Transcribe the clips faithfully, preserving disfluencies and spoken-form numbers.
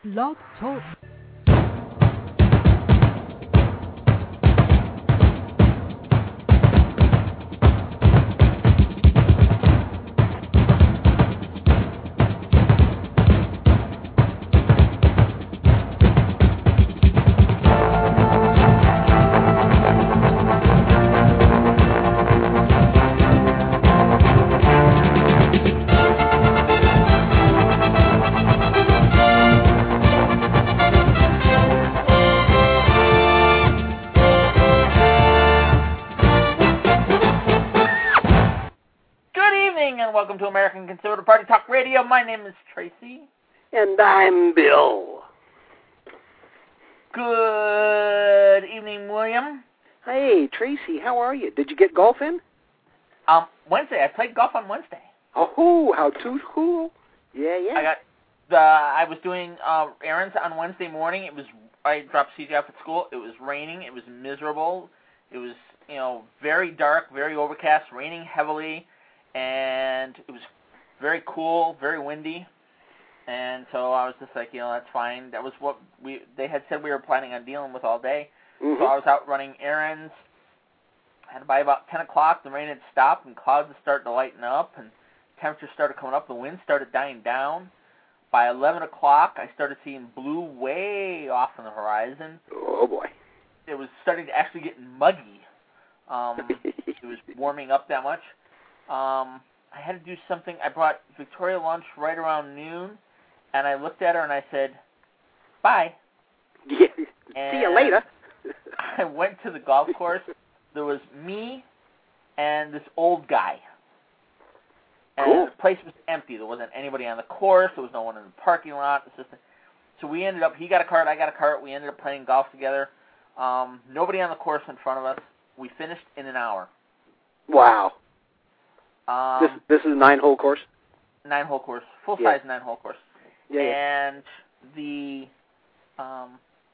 Blog Talk. Welcome to American Conservative Party Talk Radio. My name is Tracy. And I'm Bill. Good evening, William. Hey, Tracy, how are you? Did you get golf in? Um, Wednesday. I played golf on Wednesday. Oh, how too cool. Yeah, yeah. I got the. I was doing uh, errands on Wednesday morning. It was. I dropped C J off at school. It was raining. It was miserable. It was, you know, very dark, very overcast, raining heavily. And it was very cool, very windy, and so I was just like, you know, that's fine. That was what we they had said we were planning on dealing with all day. Mm-hmm. So I was out running errands, and by about ten o'clock, the rain had stopped, and clouds had started to lighten up, and temperatures started coming up. The wind started dying down. By eleven o'clock, I started seeing blue way off on the horizon. Oh, boy. It was starting to actually get muggy. Um, it was warming up that much. Um, I had to do something. I brought Victoria lunch right around noon, and I looked at her and I said, bye. Yeah. And see you later. I went to the golf course. There was me and this old guy. And Cool. the place was empty. There wasn't anybody on the course. There was no one in the parking lot. It's just a, so we ended up, he got a cart, I got a cart. We ended up playing golf together. Um, nobody on the course in front of us. We finished in an hour. Wow. Um, this this is a nine-hole course? Nine-hole course. Full-size yeah. nine-hole course. Yeah, yeah. And the, um,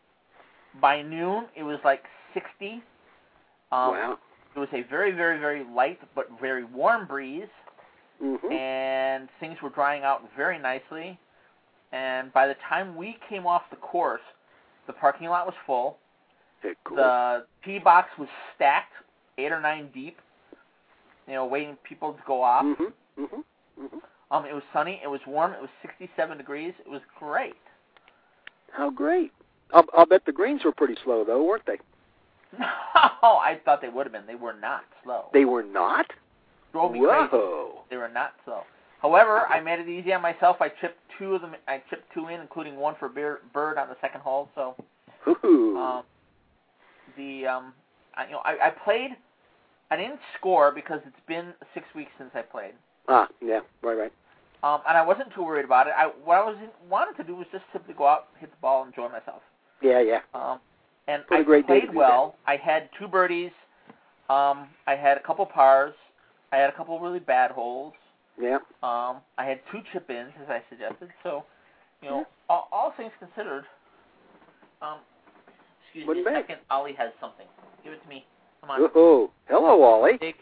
by noon, it was like sixty. Um, wow. It was a very, very, very light but very warm breeze. Mm-hmm. And things were drying out very nicely. And by the time we came off the course, the parking lot was full. Hey, cool. The tee box was stacked, eight or nine deep. You know, waiting people to go off. Mm-hmm. Mm-hmm. Mm-hmm. Um, it was sunny. It was warm. It was sixty-seven degrees. It was great. How great. I'll, I'll bet the greens were pretty slow, though, weren't they? No, I thought they would have been. They were not slow. They were not? Drove me Whoa. crazy. They were not slow. However, I made it easy on myself. I chipped two of them. I chipped two in, including one for Bird on the second hole. So, Ooh. um, the um, I, you know, I, I played. I didn't score because it's been six weeks since I played. Ah, yeah, right, right. Um, and I wasn't too worried about it. I what I was wanted to do was just simply go out, hit the ball, and enjoy myself. Yeah, yeah. Um, and what I a great day to played do well. That. I had two birdies. Um, I had a couple pars. I had a couple really bad holes. Yeah. Um, I had two chip-ins, as I suggested. So, you know, yeah. all, all things considered. Um, excuse Wouldn't me a bad. second. Ollie has something. Give it to me. Come on. Oh, hello, Ollie. Big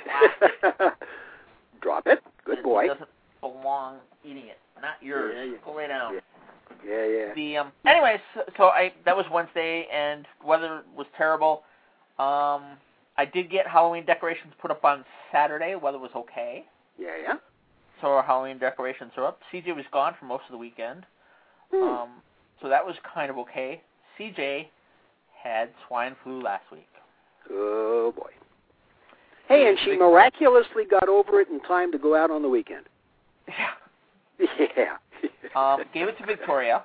Drop it. Good it, boy. It doesn't belong eating it. Not yours. Yeah, yeah. Go lay down. Yeah, yeah. yeah. The um. Anyways, so, so I that was Wednesday, and weather was terrible. Um, I did get Halloween decorations put up on Saturday. Weather was okay. Yeah, yeah. So our Halloween decorations are up. C J was gone for most of the weekend. Hmm. Um, so that was kind of okay. C J had swine flu last week. Oh, boy. Hey, and she miraculously got over it in time to go out on the weekend. Yeah. Yeah. um, gave it to Victoria.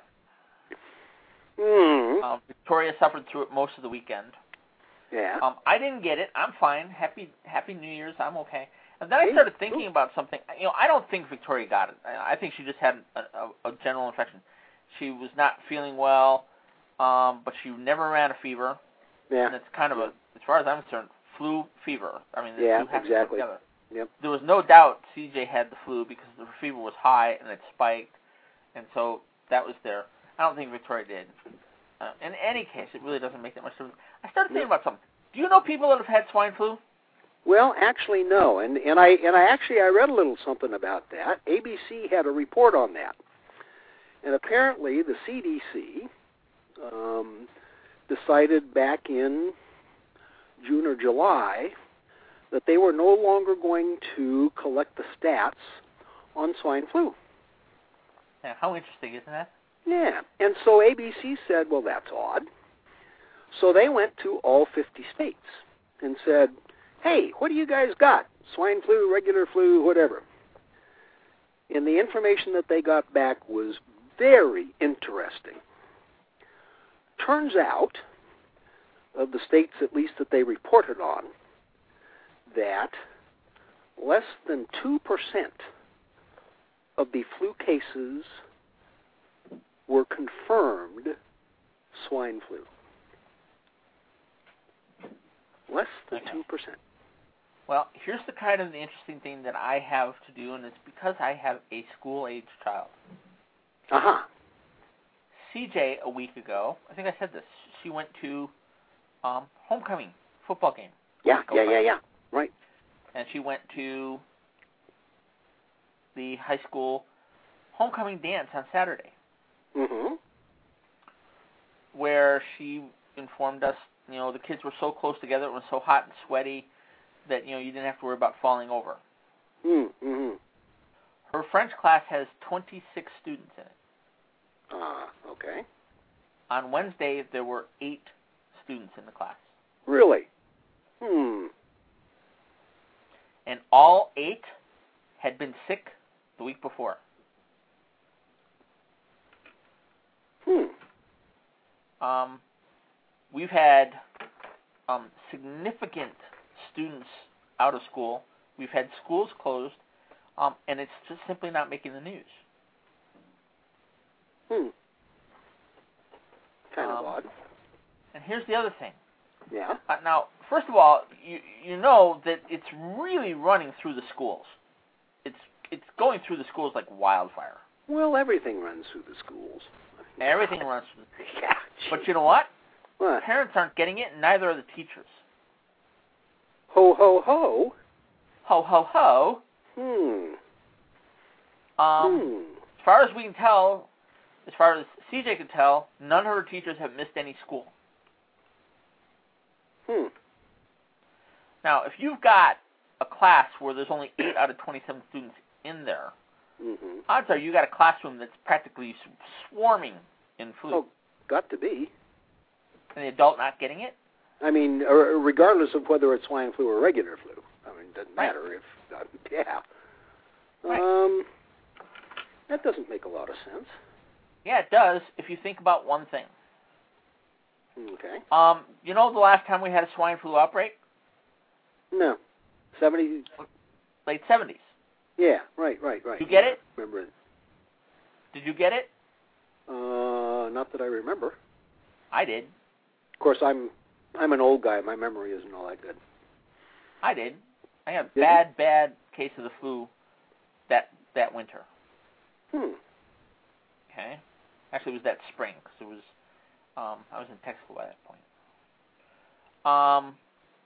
Mm. Um, Victoria suffered through it most of the weekend. Yeah. Um, I didn't get it. I'm fine. Happy Happy New Year's. I'm okay. And then I Hey, started thinking cool. about something. You know, I don't think Victoria got it. I think she just had a, a, a general infection. She was not feeling well, um, but she never ran a fever. Yeah. And it's kind of a, as far as I'm concerned, flu fever. I mean, the yeah, two have exactly. to go together. Yep. There was no doubt C J had the flu because the fever was high and it spiked, and so that was there. I don't think Victoria did. Uh, in any case, it really doesn't make that much difference. I started thinking about something. Do you know people that have had swine flu? Well, actually, no, and and I and I actually I read a little something about that. A B C had a report on that, And apparently the C D C um, decided back in June or July that they were no longer going to collect the stats on swine flu. Yeah, how interesting, isn't that? Yeah, and so A B C said, well, that's odd. So they went to all fifty states and said, hey, what do you guys got? Swine flu, regular flu, whatever. And the information that they got back was very interesting. Turns out, of the states at least that they reported on, that less than two percent of the flu cases were confirmed swine flu. Less than okay. two percent. Well, here's the kind of the interesting thing that I have to do, and it's because I have a school-age child. Uh-huh. C J, a week ago, I think I said this, she went to um, homecoming football game. Yeah, yeah, yeah, yeah. Right. And she went to the high school homecoming dance on Saturday, Mm-hmm. where she informed us, you know, the kids were so close together, it was so hot and sweaty that, you know, you didn't have to worry about falling over. Mm-hmm. Her French class has twenty-six students in it. Ah, uh, okay. On Wednesday, there were eight students in the class. Really? Hmm. And all eight had been sick the week before. Hmm. Um, we've had um, significant students out of school. We've had schools closed, um, and it's just simply not making the news. Hmm. Kind um, of odd. And here's the other thing. Yeah. Uh, now, first of all, you you know that it's really running through the schools. It's it's going through the schools like wildfire. Well, everything runs through the schools. Everything runs through the schools. Yeah. But you know what? What? Parents aren't getting it, and neither are the teachers. Ho, ho, ho. Ho, ho, ho. Hmm. Um, hmm. As far as we can tell, as far as C J can tell, none of her teachers have missed any school. Hmm. Now, if you've got a class where there's only eight out of twenty-seven students in there, Mm-hmm. odds are you got a classroom that's practically swarming in flu. Oh, got to be. And the adult not getting it? I mean, er, regardless of whether it's swine flu or regular flu. I mean, it doesn't Right. matter if, uh, yeah. Right. Um, that doesn't make a lot of sense. Yeah, it does if you think about one thing. Okay. Um, you know the last time we had a swine flu outbreak? No. seventy Late seventies. Yeah, right, right, right. You get it? Remember it. Did you get it? Uh, not that I remember. I did. Of course, I'm I'm an old guy. My memory isn't all that good. I did. I had a Did bad, you? bad case of the flu that that winter. Hmm. Okay. Actually, it was that spring because it was um, I was in tech school by that point. Um,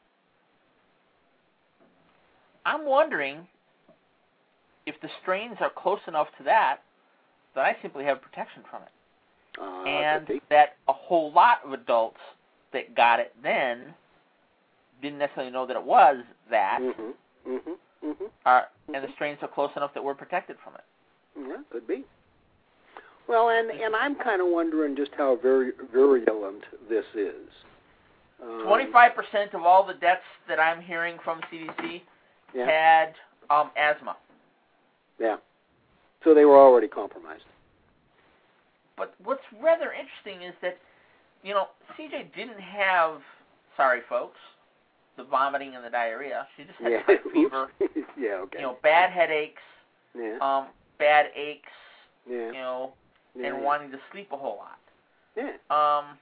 I'm wondering if the strains are close enough to that that I simply have protection from it, Uh, and could be. that a whole lot of adults that got it then didn't necessarily know that it was that, Mm-hmm. Mm-hmm. Mm-hmm. are, and the strains are close enough that we're protected from it. Yeah, could be. Well, and and I'm kind of wondering just how vir- virulent this is. Um, Twenty-five percent of all the deaths that I'm hearing from C D C yeah. had um, asthma. Yeah. So they were already compromised. But what's rather interesting is that, you know, C J didn't have, sorry folks, the vomiting and the diarrhea. She just had Yeah. high fever, yeah. Okay. you know, bad headaches, Yeah. um, bad aches, Yeah. you know, yeah. and yeah. wanting to sleep a whole lot. Yeah. Um,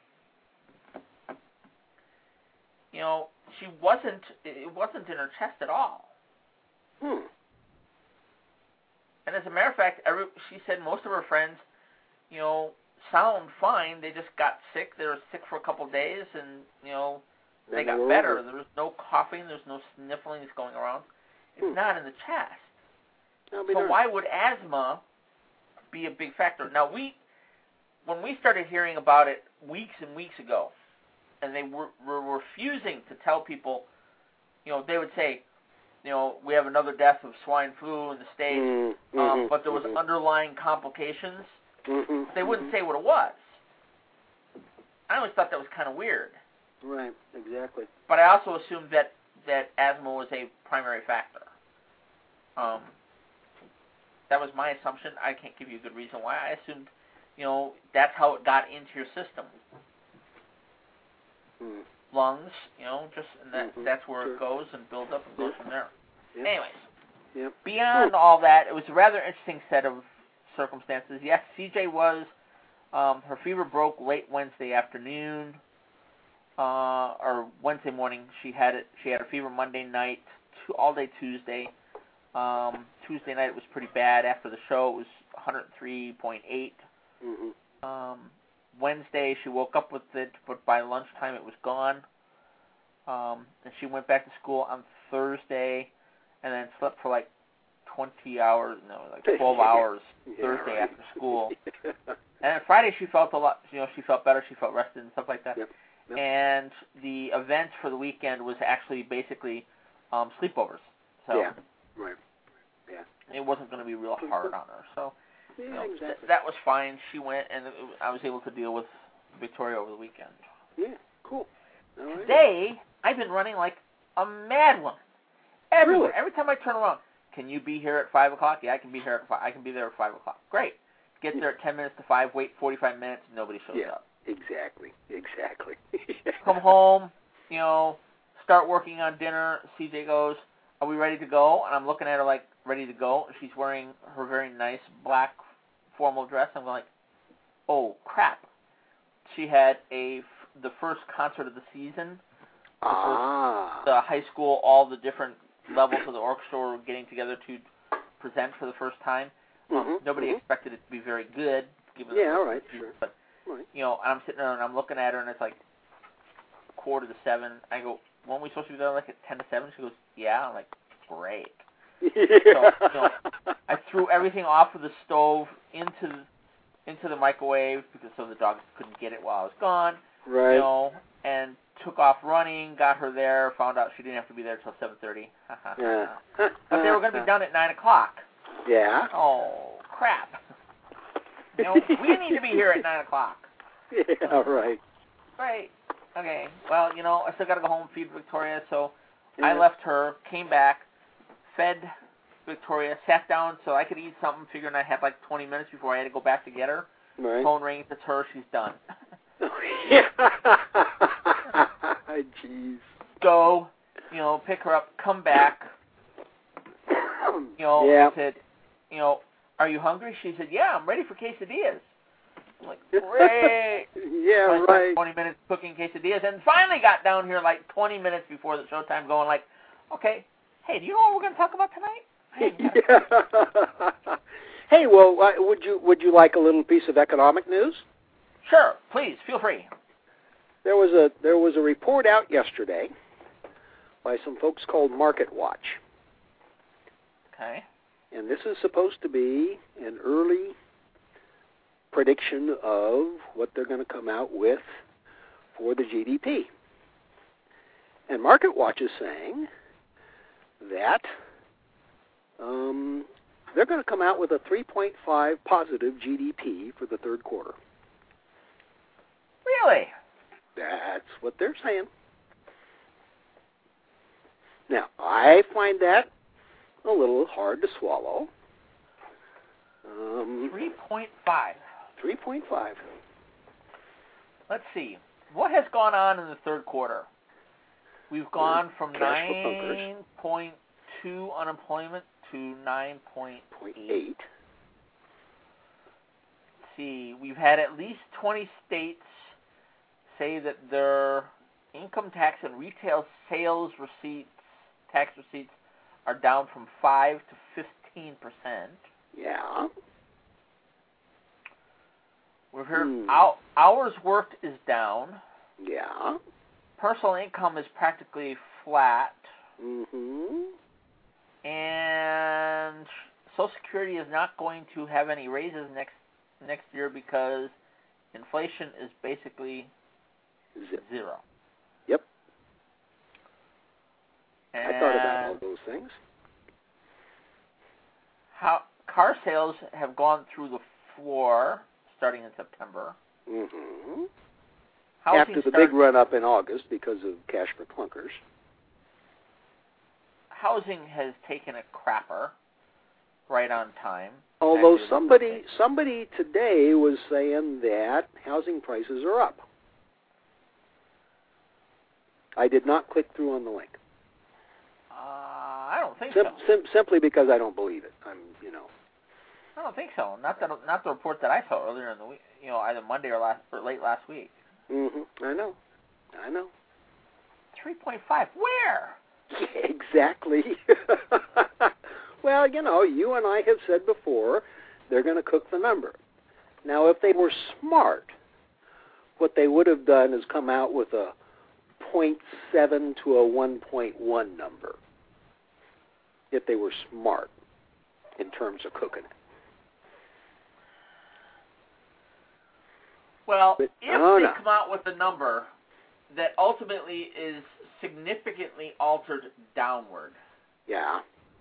you know, she wasn't, it wasn't in her chest at all. Hmm. And as a matter of fact, every, she said most of her friends, you know, sound fine. They just got sick. They were sick for a couple of days, and, you know, they Then got were better. over. There was no coughing. There's no sniffling that's going around. It's Hmm. not in the chest. I'll be So darned. why would asthma be a big factor? Now, we when we started hearing about it weeks and weeks ago, and they were, were refusing to tell people, you know, they would say, you know, we have another death of swine flu in the States, mm-hmm, um, but there was mm-hmm. underlying complications. Mm-hmm, they wouldn't mm-hmm. say what it was. I always thought that was kind of weird. Right, exactly. But I also assumed that, that asthma was a primary factor. Um, that was my assumption. I can't give you a good reason why. I assumed, you know, that's how it got into your system. Mm. Lungs, you know, just and that Mm-hmm. that's where Sure. it goes and builds up and goes Yep. from there. Yep. Anyways, Yep. beyond Cool. all that, it was a rather interesting set of circumstances. Yes, C J was, um, her fever broke late Wednesday afternoon, uh, or Wednesday morning. She had it. She had a fever Monday night, to, all day Tuesday. Um, Tuesday night it was pretty bad. After the show, it was one oh three point eight. Mm-hmm. Um, Wednesday she woke up with it, but by lunchtime it was gone. Um, and she went back to school on Thursday, and then slept for like twenty hours, no, like twelve hours Yeah, Thursday right. after school. And on Friday she felt a lot, you know, she felt better, she felt rested and stuff like that. Yep. Yep. And the event for the weekend was actually basically um, sleepovers. So Yeah. Right. Yeah. it wasn't going to be real hard on her. So Yeah, you know, exactly. th- that was fine. She went, and it, I was able to deal with Victoria over the weekend. Yeah. Cool. All right. Today, I've been running like a mad woman. Everywhere. Really? Every time I turn around, can you be here at five o'clock? Yeah, I can be here at five. I can be there at five o'clock. Great. Get there at ten minutes to five. Wait forty-five minutes. Nobody shows Yeah. up. Exactly. Exactly. Come home. You know, start working on dinner. C J goes, "Are we ready to go?" And I'm looking at her like, ready to go. And she's wearing her very nice black formal dress. I'm like, oh crap. She had a the first concert of the season. The ah. first, the high school, all the different levels of the orchestra were getting together to present for the first time. Um, Mm-hmm. nobody mm-hmm. expected it to be very good. Given Yeah, the all right, sure. But, right. you know, and I'm sitting there and I'm looking at her and it's like quarter to seven. I go, weren't we supposed to be there like at ten to seven? She goes, yeah. I'm like, great. Yeah. So, you know, I threw everything off of the stove into the, into the microwave because so the dog couldn't get it while I was gone. Right. You know, and took off running, got her there, found out she didn't have to be there till seven thirty. Yeah. But they were going to be done at nine o'clock. Yeah. Oh, crap. You know, we need to be here at nine o'clock. Yeah, right. Right. Okay. Well, you know, I still got to go home and feed Victoria, so Yeah. I left her, came back, fed Victoria, sat down so I could eat something, figuring I had like twenty minutes before I had to go back to get her. Right. Phone rings, it's her, she's done. Yeah. Jeez. Go, you know, pick her up, come back. You know, Yeah. I said, you know, are you hungry? She said, yeah, I'm ready for quesadillas. I'm like, great. Yeah, So I spent right. twenty minutes cooking quesadillas and finally got down here like twenty minutes before the showtime going like, okay, hey, do you know what we're going to talk about tonight? Hey, Yeah. Hey, well, uh, would you would you like a little piece of economic news? sure, please, feel free. There was a there was a report out yesterday by some folks called Market Watch, Okay. and this is supposed to be an early prediction of what they're going to come out with for the G D P. And Market Watch is saying that um, they're going to come out with a three point five positive G D P for the third quarter. Really? That's what they're saying. Now, I find that a little hard to swallow. Um, three point five. three point five. Let's see. What has gone on in the third quarter? We've gone from Cash for nine point two unemployment to nine point eight. eight. Let's see. We've had at least twenty states say that their income tax and retail sales receipts, tax receipts, are down from five to fifteen percent. Yeah. We've heard Hmm. hou- hours worked is down. Yeah. Personal income is practically flat. Mm-hmm. And Social Security is not going to have any raises next next year because inflation is basically Zip. zero. Yep. And I thought about all those things. How car sales have gone through the floor starting in September. Mm-hmm. Housing After the start, big run-up in August because of cash for clunkers. Housing has taken a crapper right on time. Although Actually, somebody somebody today was saying that housing prices are up. I did not click through on the link. Uh, I don't think Sim- so. sim- simply because I don't believe it. I'm, you know. I don't think so. Not that, not the report that I saw earlier in the week. You know, either Monday or last or late last week. Mm-hmm. I know. I know. Three point five. Where? Yeah, exactly. Well, you know, you and I have said before, they're going to cook the number. Now, if they were smart, what they would have done is come out with a zero point seven to a one point one number. If they were smart in terms of cooking it. Well, But, if oh, they no. come out with a number that ultimately is significantly altered downward, Yeah.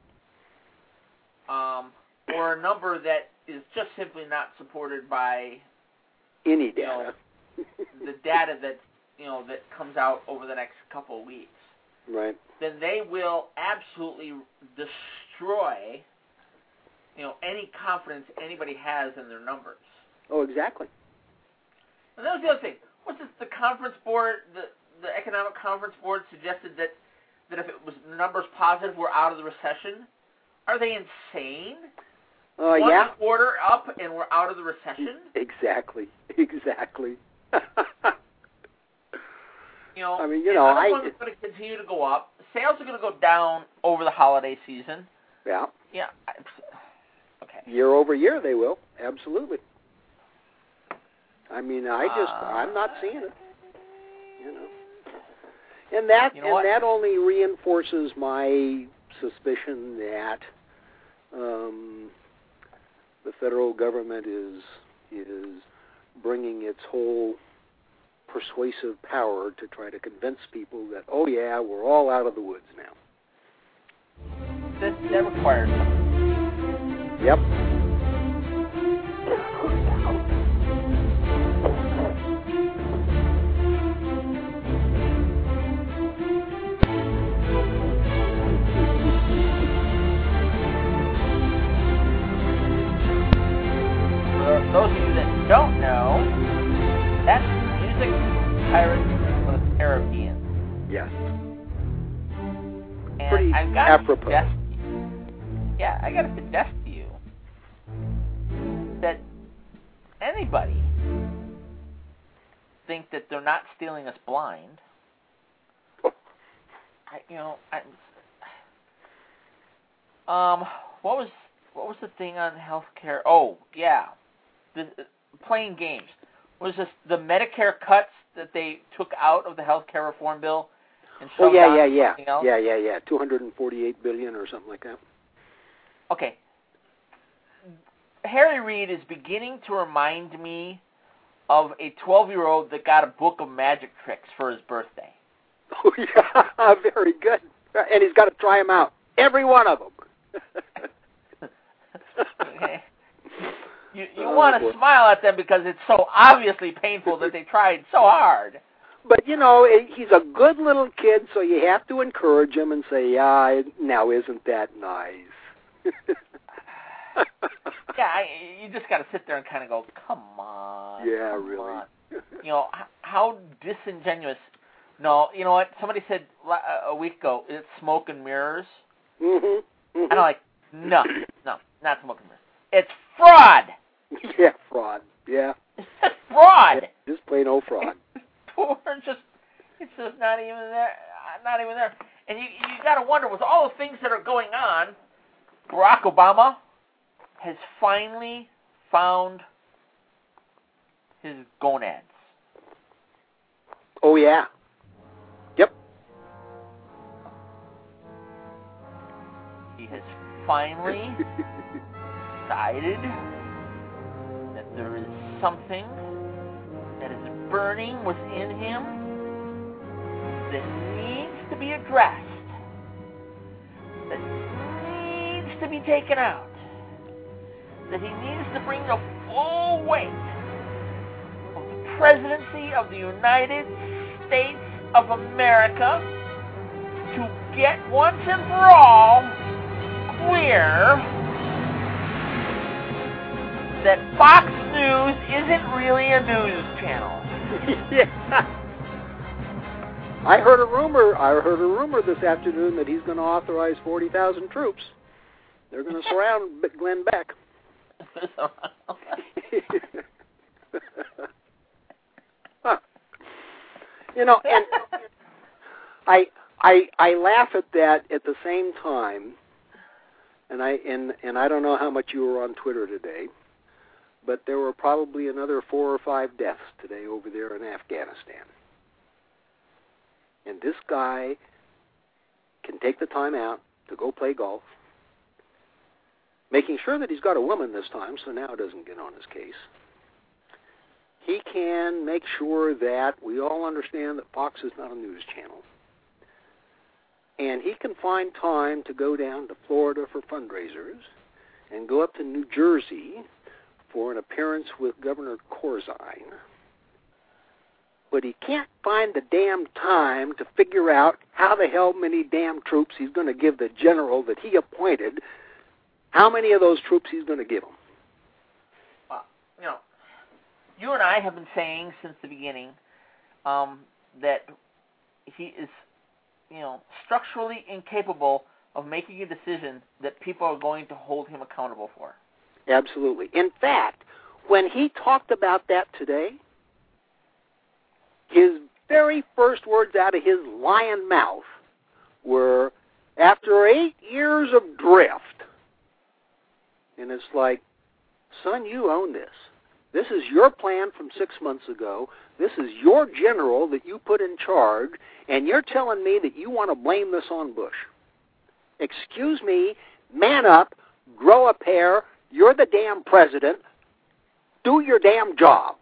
um, or a number that is just simply not supported by Any you data. know, the data that you know that comes out over the next couple of weeks, Right. then they will absolutely destroy you know any confidence anybody has in their numbers. Oh, exactly. And that was the other thing. What's this, the conference board, the the economic conference board suggested that that if it was numbers positive, we're out of the recession. Are they insane? Uh, One yeah. quarter up and we're out of the recession? Exactly. Exactly. You know, I mean, you know, I- unemployment's going to continue to go up. Sales are going to go down over the holiday season. Yeah. Yeah. I- Okay. Year over year, they will. Absolutely. I mean, I just, Uh, I'm not seeing it. You know. And that, You know and what? that only reinforces my suspicion that um, the federal government is is bringing its whole persuasive power to try to convince people that, oh yeah, we're all out of the woods now. That, that requires Yep. For those of you that don't know, that's Music Pirates of the Caribbean. Yes. And Pretty I've got apropos. to suggest, yeah, I got to suggest to you that anybody think that they're not stealing us blind. I, you know, I, um, what was what was the thing on healthcare? Oh, yeah, the playing games. Was this the Medicare cuts that they took out of the healthcare reform bill? And Oh shoved yeah, on yeah, yeah, something else? yeah, yeah, yeah. Two hundred and forty-eight billion or something like that. Okay. Harry Reid is beginning to remind me of a twelve-year-old that got a book of magic tricks for his birthday. Oh yeah, very good. And he's got to try them out, every one of them. Okay. You you Oh, want boy. to smile at them because it's so obviously painful that they tried so hard. But, you know, he's a good little kid, so you have to encourage him and say, yeah, now isn't that nice? Yeah, I, you just got to sit there and kind of go, come on. Yeah, come really. on. You know, h- how disingenuous. No, you know what? Somebody said la- a week ago, it's smoke and mirrors. Mm-hmm. Mm-hmm. And I'm like, no, no, not smoke and mirrors. It's fraud. Yeah, fraud. Yeah. It's just fraud. Yeah, just plain old fraud. Poor, just it's just not even there. Not even there. And you you got to wonder, with all the things that are going on, Barack Obama has finally found his gonads. Oh, yeah. Yep. He has finally decided that there is something burning within him that needs to be addressed, that needs to be taken out, that he needs to bring the full weight of the presidency of the United States of America to get once and for all clear that Fox News isn't really a news channel. Yeah. I heard a rumor. I heard a rumor this afternoon that he's going to authorize forty thousand troops. They're going to surround Glenn Beck. Huh. You know, and I I I laugh at that at the same time, and I and and I don't know how much you were on Twitter today, but there were probably another four or five deaths today over there in Afghanistan. And this guy can take the time out to go play golf, making sure that he's got a woman this time so now it doesn't get on his case. He can make sure that we all understand that Fox is not a news channel. And he can find time to go down to Florida for fundraisers and go up to New Jersey for an appearance with Governor Corzine. But he can't find the damn time to figure out how the hell many damn troops he's going to give the general that he appointed, how many of those troops he's going to give him. Well, you know, you and I have been saying since the beginning um, that he is, you know, structurally incapable of making a decision that people are going to hold him accountable for. Absolutely. In fact, when he talked about that today, his very first words out of his lion mouth were, after eight years of drift. And it's like, son, you own this. This is your plan from six months ago. This is your general that you put in charge, and you're telling me that you want to blame this on Bush. Excuse me, man up, grow a pair. You're the damn president. Do your damn job.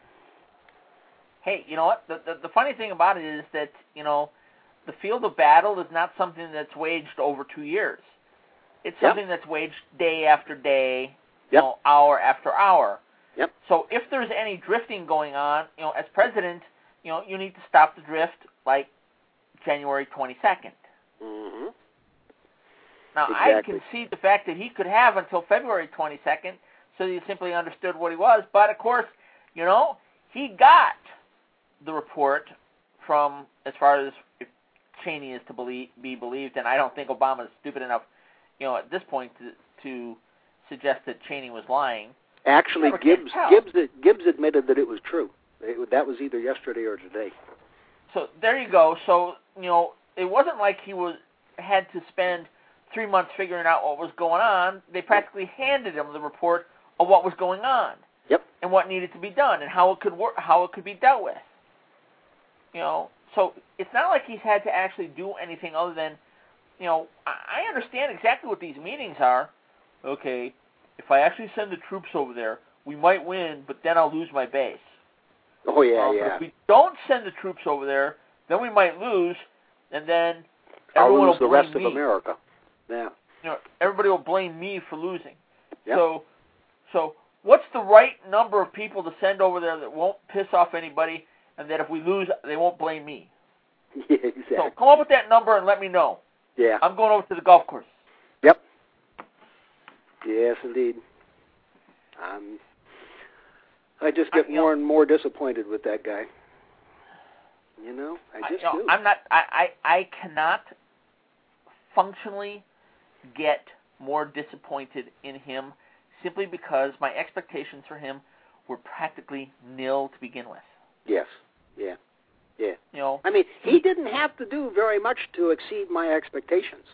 Hey, you know what? The, the the funny thing about it is that, you know, the field of battle is not something that's waged over two years. It's Yep. something that's waged day after day, you Yep. know, hour after hour. Yep. So if there's any drifting going on, you know, as president, you know, you need to stop the drift like January twenty-second. Mm-hmm. Now, Exactly. I can see the fact that he could have until February twenty-second so he simply understood what he was. But, of course, you know, he got the report from, as far as if Cheney is to believe, be believed, and I don't think Obama is stupid enough, you know, at this point to, to suggest that Cheney was lying. Actually, Never can Gibbs tell. Gibbs Gibbs admitted that it was true. It, that was either yesterday or today. So there you go. So, you know, it wasn't like he was had to spend three months figuring out what was going on. They practically handed him the report of what was going on. Yep. And what needed to be done and how it could work, how it could be dealt with. You know, so it's not like he's had to actually do anything other than, you know, I understand exactly what these meetings are. Okay, if I actually send the troops over there, we might win, but then I'll lose my base. Oh, yeah, um, yeah. But if we don't send the troops over there, then we might lose, and then I'll everyone lose will the blame rest me. of America. Yeah. You know, everybody will blame me for losing. Yep. So, so what's the right number of people to send over there that won't piss off anybody, and that if we lose, they won't blame me? Yeah, exactly. So come up with that number and let me know. Yeah. I'm going over to the golf course. Yep. Yes, indeed. Um, I just get I, you more know, and more disappointed with that guy. You know, I I, just you know, do. I'm not. I, I I cannot functionally get more disappointed in him simply because my expectations for him were practically nil to begin with. Yes. Yeah. Yeah. You know, I mean, he didn't have to do very much to exceed my expectations.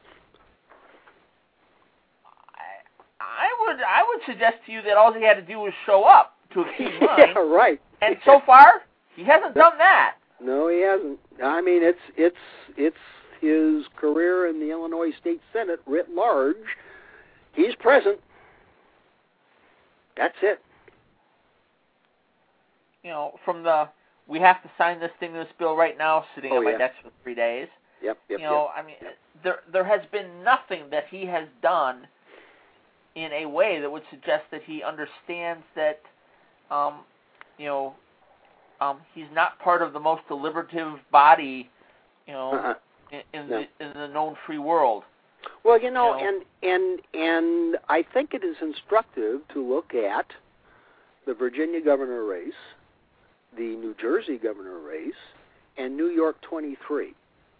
I, I would I would suggest to you that all he had to do was show up to exceed mine. Yeah, right. And so far, he hasn't done that. No, he hasn't. I mean, it's it's it's his career in the Illinois State Senate writ large. He's present. That's it. You know, from the we have to sign this stimulus bill right now, sitting Oh, on my yeah. desk for three days. Yep, yep, you know, yep. I mean, yep. there there has been nothing that he has done in a way that would suggest that he understands that, um, you know, um, he's not part of the most deliberative body, you know, Uh-huh. in, in, No. the, in the known free world. Well, you know, You know. and and and I think it is instructive to look at the Virginia governor race, the New Jersey governor race, and New York twenty-three.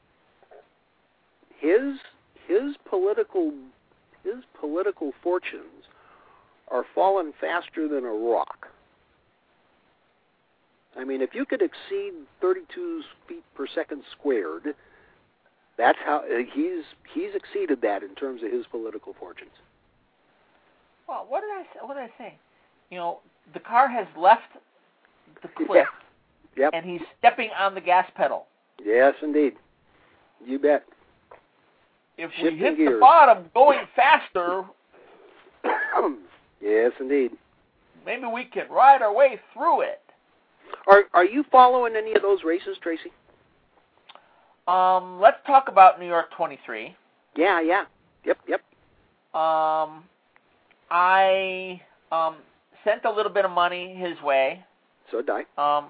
His his political his political fortunes are falling faster than a rock. I mean, if you could exceed thirty-two feet per second squared, that's how he's he's exceeded that in terms of his political fortunes. Well, what did I say? What did I say? You know, the car has left the cliff, Yeah. Yep. and he's stepping on the gas pedal. Yes, indeed. You bet. If Shifting we hit gears. the bottom going faster, Yes, indeed. maybe we can ride our way through it. Are are you following any of those races, Tracy? Um, let's talk about New York twenty-three. Yeah, yeah. Yep, yep. Um, I um, sent a little bit of money his way So did I. um,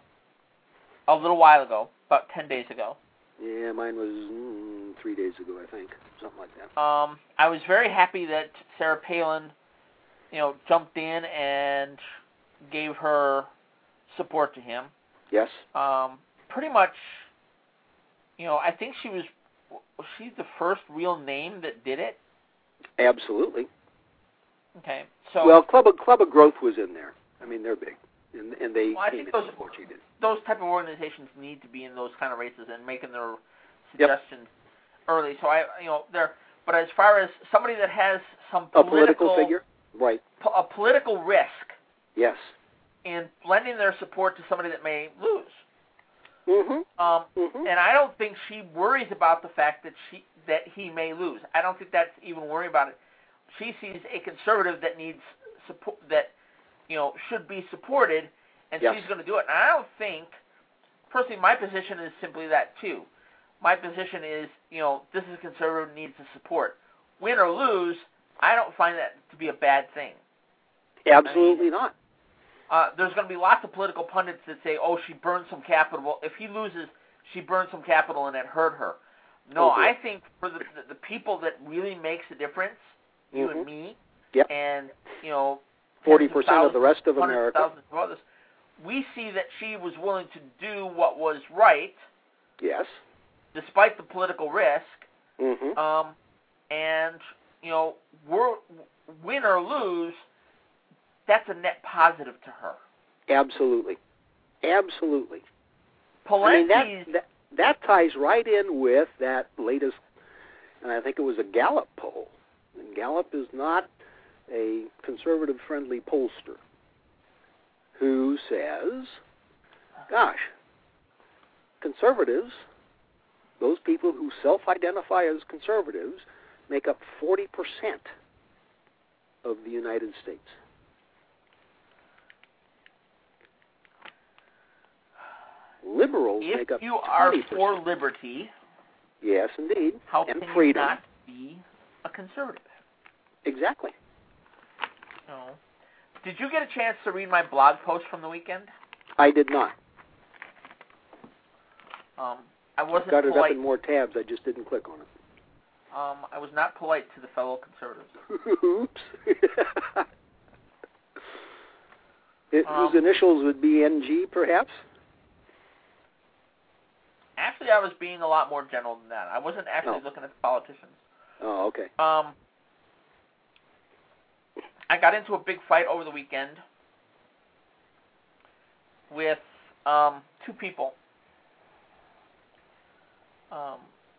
a little while ago, about ten days ago. Yeah, mine was mm, three days ago, I think. Something like that. Um, I was very happy that Sarah Palin, you know, jumped in and gave her support to him. Yes. Um, pretty much, you know, I think she was, was she the first real name that did it? Absolutely. Okay, so Well, Club of, Club of Growth was in there. I mean, they're big. And, and they Well, I came think in those- to support you did. those type of organizations need to be in those kind of races and making their Yep. suggestions early. So I, you know, there. But as far as somebody that has some A political, political figure? Right. po- a political risk Yes. in lending their support to somebody that may lose. Mm-hmm. Um, Mm-hmm. and I don't think she worries about the fact that she that he may lose. I don't think that's even worrying about it. She sees a conservative that needs support, that you know should be supported, and Yes. she's going to do it. And I don't think, personally, my position is simply that too. My position is, you know, this is a conservative needs the support. Win or lose, I don't find that to be a bad thing. Absolutely not. Uh, there's going to be lots of political pundits that say, oh, she burned some capital. If he loses, she burned some capital and it hurt her. No, Oh, dear. I think for the, the the people that really makes a difference, you Mhm. and me, Yep. and, you know, Forty tens of percent of the rest of hundreds America. thousands of others, we see that she was willing to do what was right, Yes. despite the political risk, Mm-hmm. um, and, you know, we're, win or lose, that's a net positive to her. Absolutely. Absolutely. Pawlenty's, I mean, that, that that ties right in with that latest, and I think it was a Gallup poll. And Gallup is not a conservative-friendly pollster who says, gosh, conservatives, those people who self-identify as conservatives, make up forty percent of the United States. Liberals if make up you are twenty percent. for liberty, Yes, indeed. how and can freedom. you not be a conservative? Exactly. You know, did you get a chance to read my blog post from the weekend? I did not. Um, I I've wasn't got it up polite. in more tabs. I just didn't click on it. Um, I was not polite to the fellow conservatives. Oops. it, Um, whose initials would be N G, perhaps? Actually, I was being a lot more general than that. I wasn't actually Oh. looking at the politicians. Oh, okay. Um, I got into a big fight over the weekend with um, two people. Um,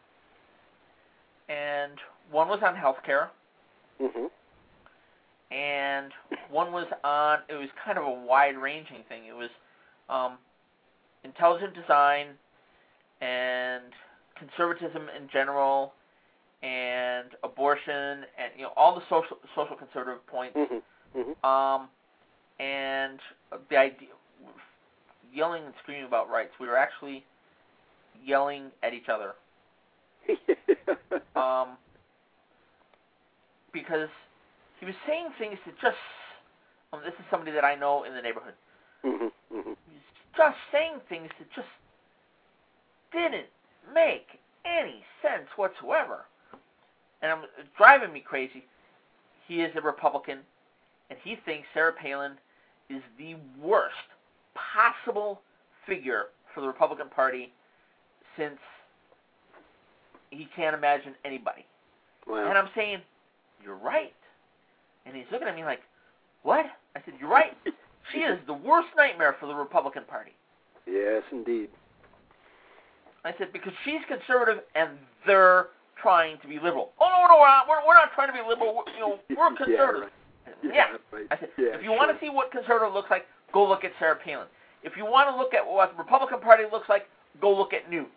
and one was on healthcare, Mm-hmm. and one was on, it was kind of a wide-ranging thing. It was um, intelligent design and conservatism in general and abortion and, you know, all the social social conservative points. Mm-hmm. Mm-hmm. Um, and the idea, yelling and screaming about rights. We were actually yelling at each other. um, because he was saying things that just, um, this is somebody that I know in the neighborhood. Mm-hmm, mm-hmm. He's just saying things that just didn't make any sense whatsoever. And I'm it's driving me crazy. He is a Republican, and he thinks Sarah Palin is the worst possible figure for the Republican Party since he can't imagine anybody. Wow. And I'm saying, you're right. And he's looking at me like, what? I said, you're right. She is the worst nightmare for the Republican Party. Yes, indeed. I said, because she's conservative and they're trying to be liberal. Oh, no, no, we're not, we're, we're not trying to be liberal. We're, you know, we're conservative. Yeah, right. Yeah. yeah right. I said, yeah, if you sure. want to see what conservative looks like, go look at Sarah Palin. If you want to look at what the Republican Party looks like, go look at Newt.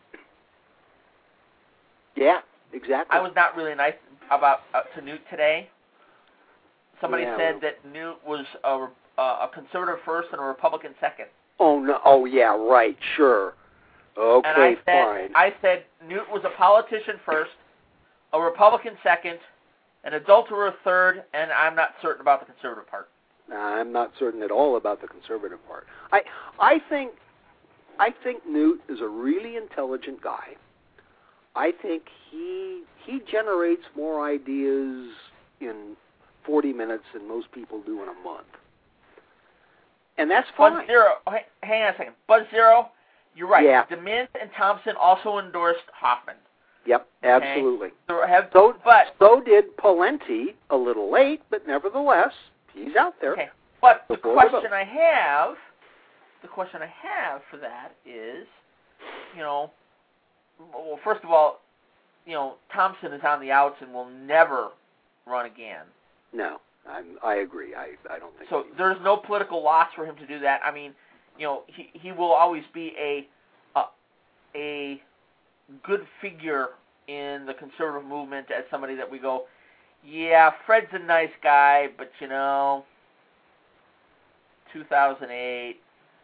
Yeah, exactly. I was not really nice about uh, to Newt today. Somebody yeah, said well. that Newt was a, uh, a conservative first and a Republican second. Oh no! Oh yeah, right. Sure. Okay, and I said, fine. I said Newt was a politician first, a Republican second, an adulterer third, and I'm not certain about the conservative part. I'm not certain at all about the conservative part. I I think I think Newt is a really intelligent guy. I think he he generates more ideas in forty minutes than most people do in a month. And that's fine. Buzz Zero, hang on a second. Buzz Zero, you're right. Yeah. DeMint and Thompson also endorsed Hoffman. Yep, absolutely. Okay. So, have, so, but, so did Pawlenty, a little late, but nevertheless, he's out there. Okay. But the Before question the I have, the question I have for that is, you know, well, first of all, you know, Thompson is on the outs and will never run again. No, I'm, I agree. I, I don't think so. There's no political loss for him to do that. I mean, you know, he he will always be a a, a good figure in the conservative movement as somebody that we go, yeah, Fred's a nice guy, but you know, two thousand eight,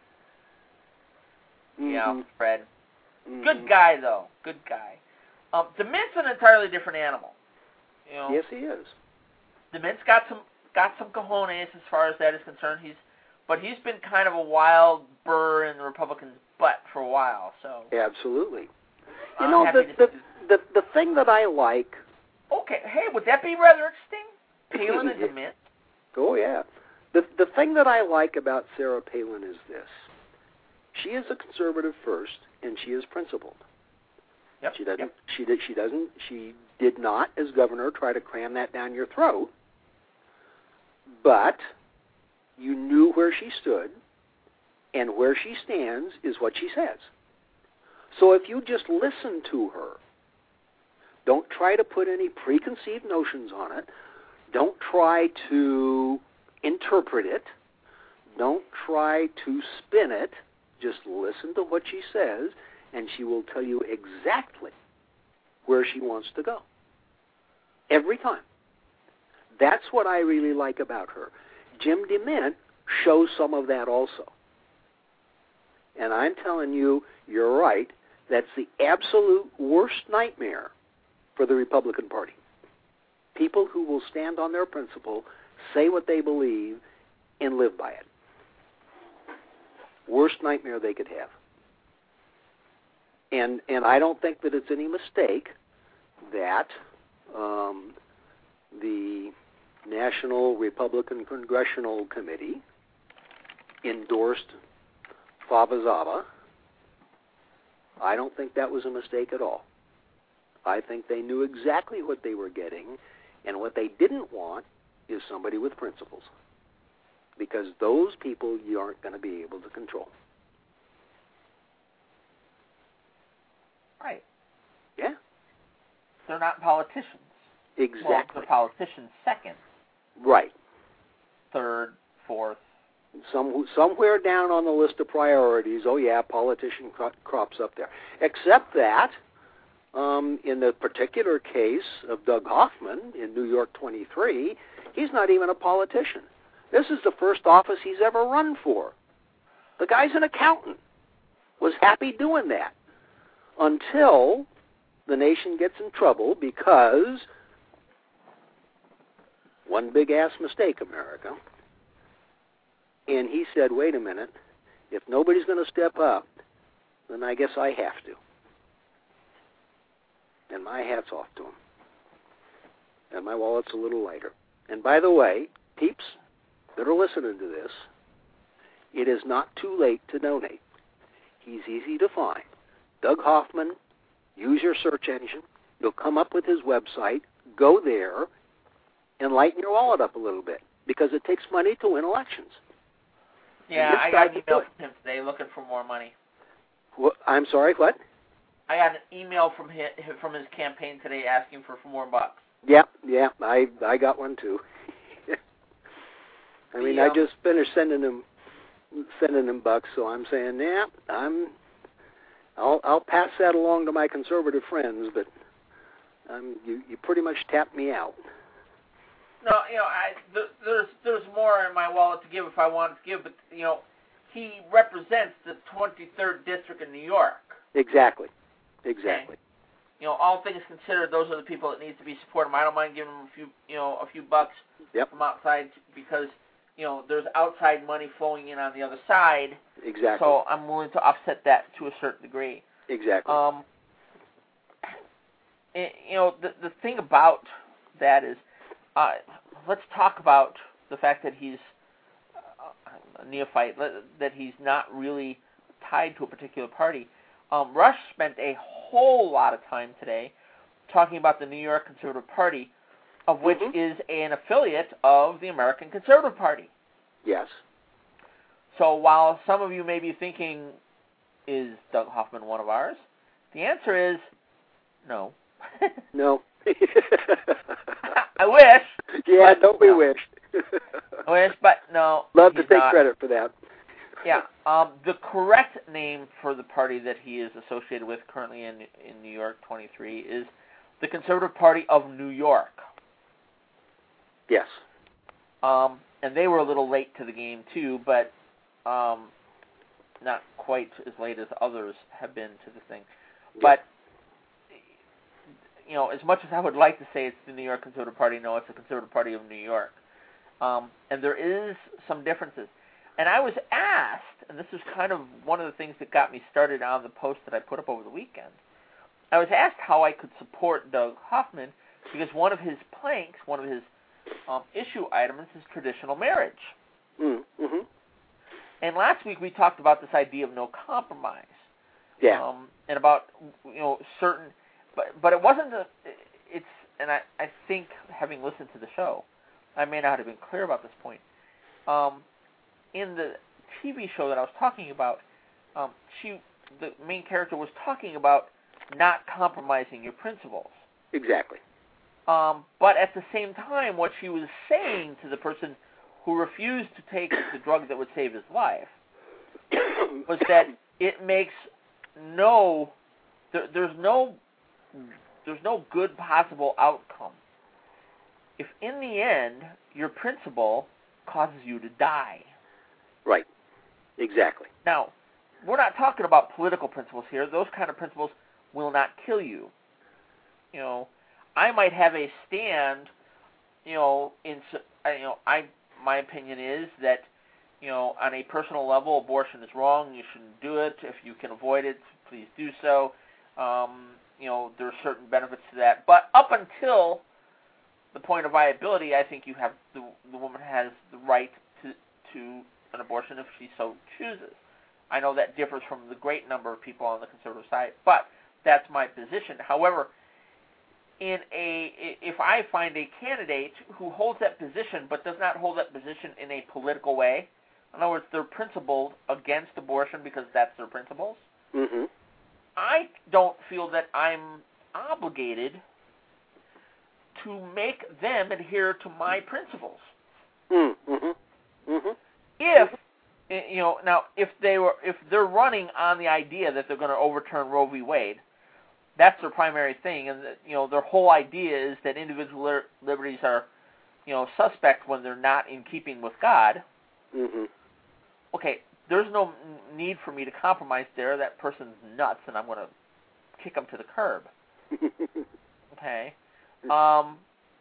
mm-hmm. yeah, Fred, mm-hmm. good guy though, good guy. Um, DeMint's an entirely different animal. You know, yes, he is. DeMint's got some got some cojones as far as that is concerned. He's, but he's been kind of a wild burr in the Republicans' butt for a while. So absolutely. You I'm know, the, to, the the the thing that I like. Okay, hey, would that be rather interesting? Palin and DeMint. Oh yeah. The the thing that I like about Sarah Palin is this: she is a conservative first, and she is principled. Yep. She doesn't. Yep. She did. She doesn't. She did not, as governor, try to cram that down your throat. But you knew where she stood, and where she stands is what she says. So if you just listen to her, don't try to put any preconceived notions on it. Don't try to interpret it. Don't try to spin it. Just listen to what she says, and she will tell you exactly where she wants to go. Every time. That's what I really like about her. Jim DeMint shows some of that also. And I'm telling you, you're right, that's the absolute worst nightmare for the Republican Party. People who will stand on their principle, say what they believe, and live by it. Worst nightmare they could have. And and I don't think that it's any mistake that um, the National Republican Congressional Committee endorsed Favazava. I don't think that was a mistake at all. I think they knew exactly what they were getting, and what they didn't want is somebody with principles. Because those people you aren't going to be able to control. Right. Yeah. They're not politicians. Exactly. Well, they're politicians second. Right. Third, fourth. Some, somewhere down on the list of priorities, oh yeah, politician cro- crops up there. Except that, um, in the particular case of Doug Hoffman in New York twenty-three, he's not even a politician. This is the first office he's ever run for. The guy's an accountant. Was happy doing that until the nation gets in trouble because one big-ass mistake, America. And he said, wait a minute, if nobody's going to step up, then I guess I have to. And my hat's off to him. And my wallet's a little lighter. And by the way, peeps that are listening to this, it is not too late to donate. He's easy to find. Doug Hoffman, use your search engine. You'll come up with his website. Go there and lighten your wallet up a little bit because it takes money to win elections. Yeah, I got an email from him today looking for more money. What, I'm sorry, what? I got an email from his, from his campaign today asking for more bucks. Yeah, yeah, I I got one too. I mean, the, um, I just finished sending him sending him bucks, so I'm saying, yeah, I'm I'll I'll pass that along to my conservative friends, but um, you you pretty much tapped me out. No, you know, I th- there's there's more in my wallet to give if I wanted to give, but you know, he represents the twenty-third district in New York. Exactly, exactly. Okay. You know, all things considered, those are the people that need to be supported. I don't mind giving them a few, you know, a few bucks yep. from outside because, you know, there's outside money flowing in on the other side. Exactly. So I'm willing to offset that to a certain degree. Exactly. Um, you know, the the thing about that is, uh, let's talk about the fact that he's a neophyte, that he's not really tied to a particular party. Um, Rush spent a whole lot of time today talking about the New York Conservative Party, of which mm-hmm. is an affiliate of the American Conservative Party. Yes. So while some of you may be thinking, is Doug Hoffman one of ours? The answer is no. No. I wish. Yeah, don't we no. wish? I wish, but no. Love to take not. credit for that. Yeah, um, the correct name for the party that he is associated with currently in in New York twenty-three is the Conservative Party of New York. Yes. Um, and they were a little late to the game too, but um, not quite as late as others have been to the thing. Yes. But you know, as much as I would like to say it's the New York Conservative Party, no, it's the Conservative Party of New York. Um, and there is some differences. And I was asked, and this is kind of one of the things that got me started on the post that I put up over the weekend. I was asked how I could support Doug Hoffman because one of his planks, one of his um, issue items is traditional marriage. Mm-hmm. And last week we talked about this idea of no compromise. Yeah. Um, and about, you know, certain, but but it wasn't a, it's, and I, I think having listened to the show, I may not have been clear about this point. Um, in the T V show that I was talking about, um, she, the main character was talking about not compromising your principles. Exactly. Um, but at the same time, what she was saying to the person who refused to take the drug that would save his life was that it makes no, there, there's no, there's no good possible outcome if in the end your principle causes you to die. Right. Exactly. Now, we're not talking about political principles here. Those kind of principles will not kill you. You know, I might have a stand, you know, in, you know, I, my opinion is that, you know, on a personal level, abortion is wrong. You shouldn't do it. If you can avoid it, please do so. Um, you know, there are certain benefits to that. But up until the point of viability, I think you have, the, the woman has the right to, to an abortion if she so chooses. I know that differs from the great number of people on the conservative side, but that's my position. However, in a if I find a candidate who holds that position but does not hold that position in a political way, in other words, they're principled against abortion because that's their principles, mm-hmm. I don't feel that I'm obligated to make them adhere to my principles. Mm-hmm. Mm-hmm. If, you know, now, if they were, if they're running on the idea that they're going to overturn Roe v. Wade, that's their primary thing, and, you know, their whole idea is that individual li- liberties are, you know, suspect when they're not in keeping with God. Mm-hmm. Okay, there's no need for me to compromise there. That person's nuts, and I'm going to kick them to the curb. Okay. Um,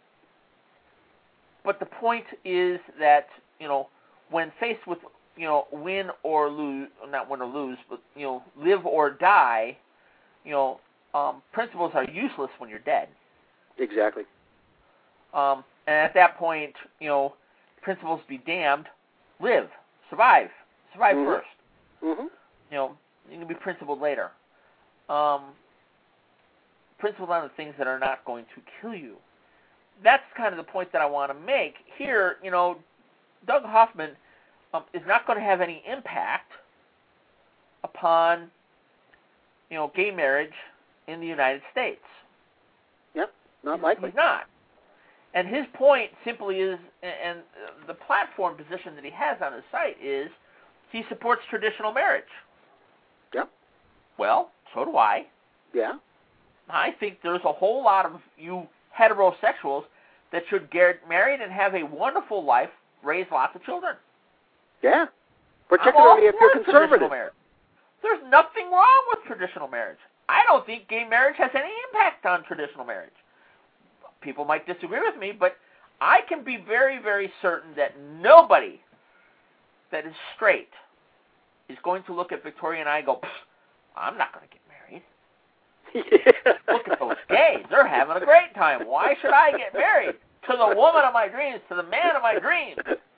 but the point is that, you know, when faced with, you know, win or lose, not win or lose, but, you know, live or die, you know, um, principles are useless when you're dead. Exactly. Um, and at that point, you know, principles be damned, live, survive, survive mm-hmm. first. Mm-hmm. You know, you can be principled later. Um, principled on the things that are not going to kill you. That's kind of the point that I want to make. Here, you know, Doug Hoffman um, is not going to have any impact upon, you know, gay marriage in the United States. Yep, not he's, likely. He's not. And his point simply is, and the platform position that he has on his site is, he supports traditional marriage. Yep. Well, so do I. Yeah. I think there's a whole lot of you heterosexuals that should get married and have a wonderful life, raise lots of children. Yeah. Particularly if you're conservative. Marriage. There's nothing wrong with traditional marriage. I don't think gay marriage has any impact on traditional marriage. People might disagree with me, but I can be very, very certain that nobody that is straight is going to look at Victoria and I and go, I'm not going to get married. Yeah. Look at those gays. They're having a great time. Why should I get married? To the woman of my dreams, to the man of my dreams.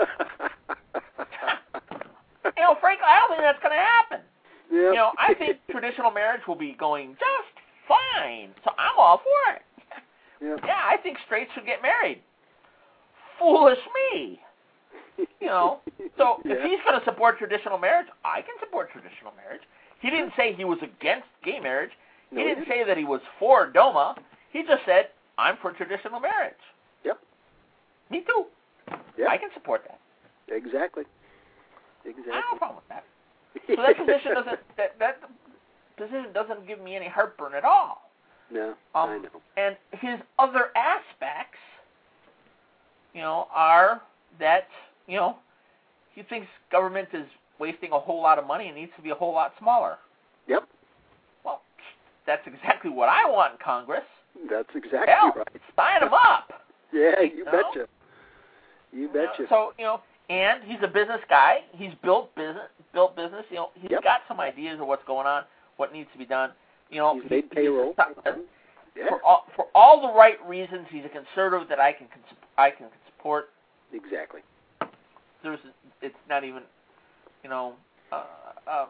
You know, frankly, I don't think that's going to happen. Yep. You know, I think traditional marriage will be going just fine. So I'm all for it. Yep. Yeah, I think straights should get married. Foolish me. You know, so yeah. if he's going to support traditional marriage, I can support traditional marriage. He didn't say he was against gay marriage. He no, didn't he say that he was for DOMA. He just said, I'm for traditional marriage. Yep. Me too. Yep. I can support that. Exactly. Exactly. I have no problem with that. So that position doesn't that, that position doesn't give me any heartburn at all. No, um, I know. And his other aspects, you know, are that, you know, he thinks government is wasting a whole lot of money and needs to be a whole lot smaller. Yep. Well, that's exactly what I want in Congress. That's exactly Hell, right. Sign him up. Yeah, you, you know? betcha. You betcha. You know, so, you know, and he's a business guy. He's built business. Built business. You know, he's yep. got some ideas of what's going on, what needs to be done. You know, he's made he, payroll. He's a, yeah. for all for all the right reasons. He's a conservative that I can I can support. Exactly. There's it's not even, you know, uh, uh,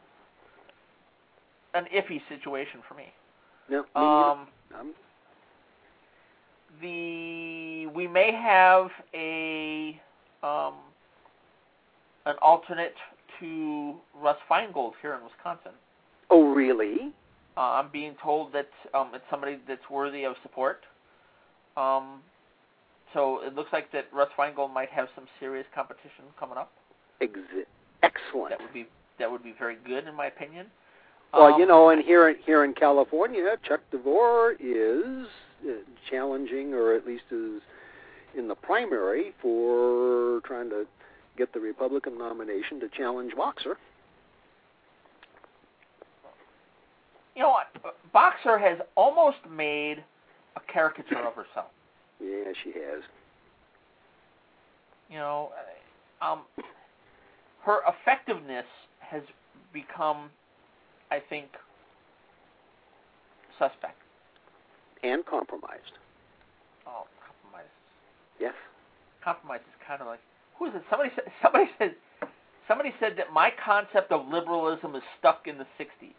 an iffy situation for me. No. Me um. um, the we may have a um, an alternate to Russ Feingold here in Wisconsin. Oh, really? Uh, I'm being told that um, it's somebody that's worthy of support. Um, so it looks like that Russ Feingold might have some serious competition coming up. Ex- excellent. That would be that would be very good in my opinion. Well, um, you know, and here here in California, Chuck DeVore is uh, challenging, or at least is in the primary for trying to get the Republican nomination to challenge Boxer. You know what? Boxer has almost made a caricature of herself. Yeah, she has. You know, um, her effectiveness has become, I think, suspect. And compromised. Oh, compromise. Yes. Compromise is kind of like, who is it? Somebody said. Somebody said. Somebody said that my concept of liberalism is stuck in the sixties.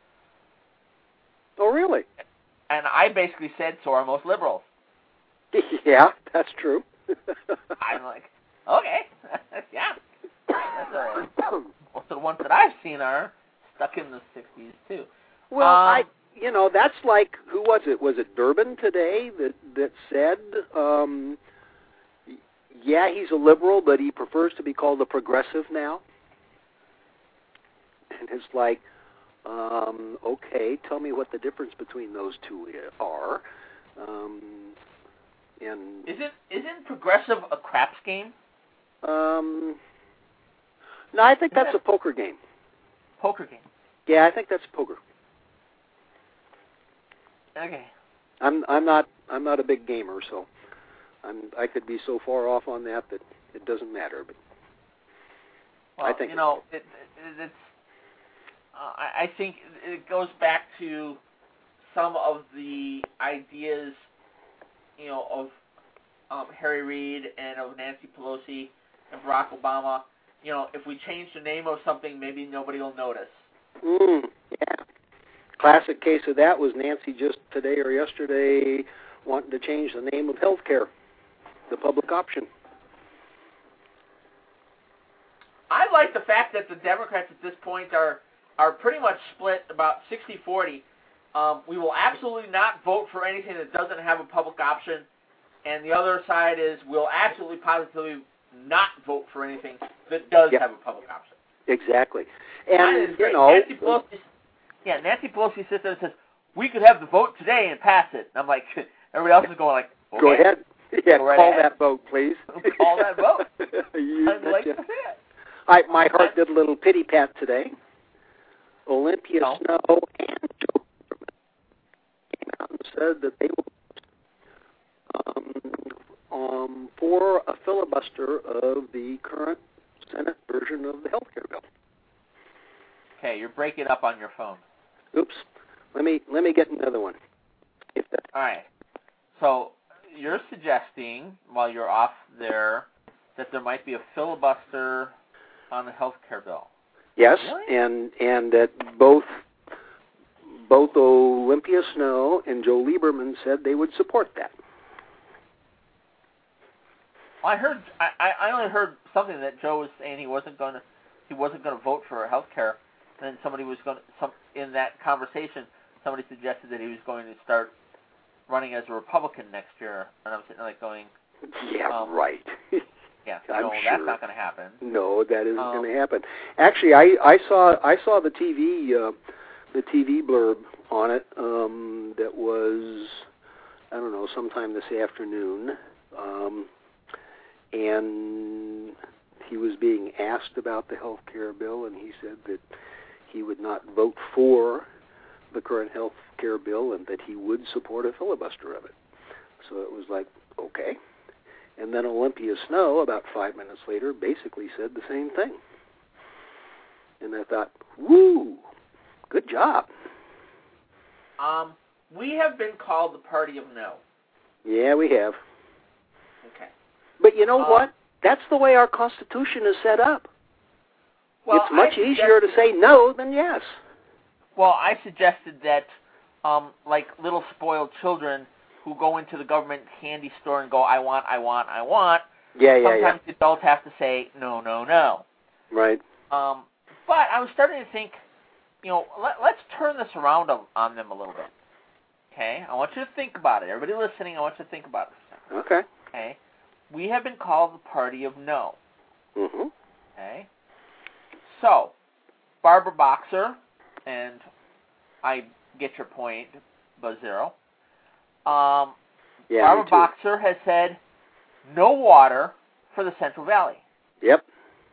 Oh, really? And I basically said, so are most liberals. Yeah, that's true. I'm like, okay, yeah. That's a, most of the ones that I've seen are stuck in the sixties too. Well, um, I, you know, that's like, who was it? Was it Durbin today that that said, um, yeah, he's a liberal, but he prefers to be called a progressive now? And it's like, um, okay, tell me what the difference between those two are. Um, and isn't isn't progressive a craps game? Um, No, I think that's a poker game. Poker game. Yeah, I think that's poker. Okay. I'm I'm not I'm not a big gamer, so I'm I could be so far off on that that it doesn't matter. But well, I think you know, it, it, it's. Uh, I, I think it goes back to some of the ideas, you know, of um, Harry Reid and of Nancy Pelosi and Barack Obama. You know, if we change the name of something, maybe nobody will notice. Mm, yeah. Classic case of that was Nancy just today or yesterday wanting to change the name of healthcare, the public option. I like the fact that the Democrats at this point are are pretty much split about sixty forty. Um, we will absolutely not vote for anything that doesn't have a public option, and the other side is we'll absolutely positively not vote for anything that does yep. have a public option. Exactly. And, you great. know... Nancy Pelosi, yeah, Nancy Pelosi sits there and says, we could have the vote today and pass it. And I'm like, everybody else is going like, okay. Go ahead. Yeah, Go right call ahead. that vote, please. Call that vote. you I'd like to betcha. see it. I, my heart did a little pity pat today. Olympia No. Snow and Joe came out and said that they will um, um, for a filibuster of the current Senate version of the health care bill. Okay, you're breaking up on your phone. Oops. Let me let me get another one. If that. All right. So you're suggesting, while you're off there, that there might be a filibuster on the health care bill. Yes, Really? and and that both both Olympia Snow and Joe Lieberman said they would support that. Well, I heard. I, I only heard something that Joe was saying he wasn't going to he wasn't going to vote for health care, and then somebody was going to some in that conversation. Somebody suggested that he was going to start running as a Republican next year, and I'm sitting there like going, Yeah, um, right. yeah, I'm no, sure. that's not going to happen. No, that isn't Um, going to happen. Actually, I, I saw I saw the T V uh, the T V blurb on it. Um, that was I don't know sometime this afternoon, um, and he was being asked about the health care bill, and he said that he would not vote for the current health care bill, and that he would support a filibuster of it. So it was like, okay. And then Olympia Snow, about five minutes later, basically said the same thing. And I thought, woo, good job. Um, we have been called the party of no. Yeah, we have. Okay. But you know um, what? That's the way our Constitution is set up. Well, it's much I easier to say no than yes. Well, I suggested that, um, like little spoiled children who go into the government candy store and go, I want, I want, I want. Yeah, yeah, Sometimes yeah. adults have to say, no, no, no. Right. Um, but I was starting to think, you know, let, let's turn this around on, on them a little bit. Okay? I want you to think about it. Everybody listening, I want you to think about it. Okay. Okay? We have been called the party of no. Mm-hmm. Okay? So, Barbara Boxer, and I get your point, Buzzero. Um, Yeah, Barbara me too. Boxer has said no water for the Central Valley. Yep.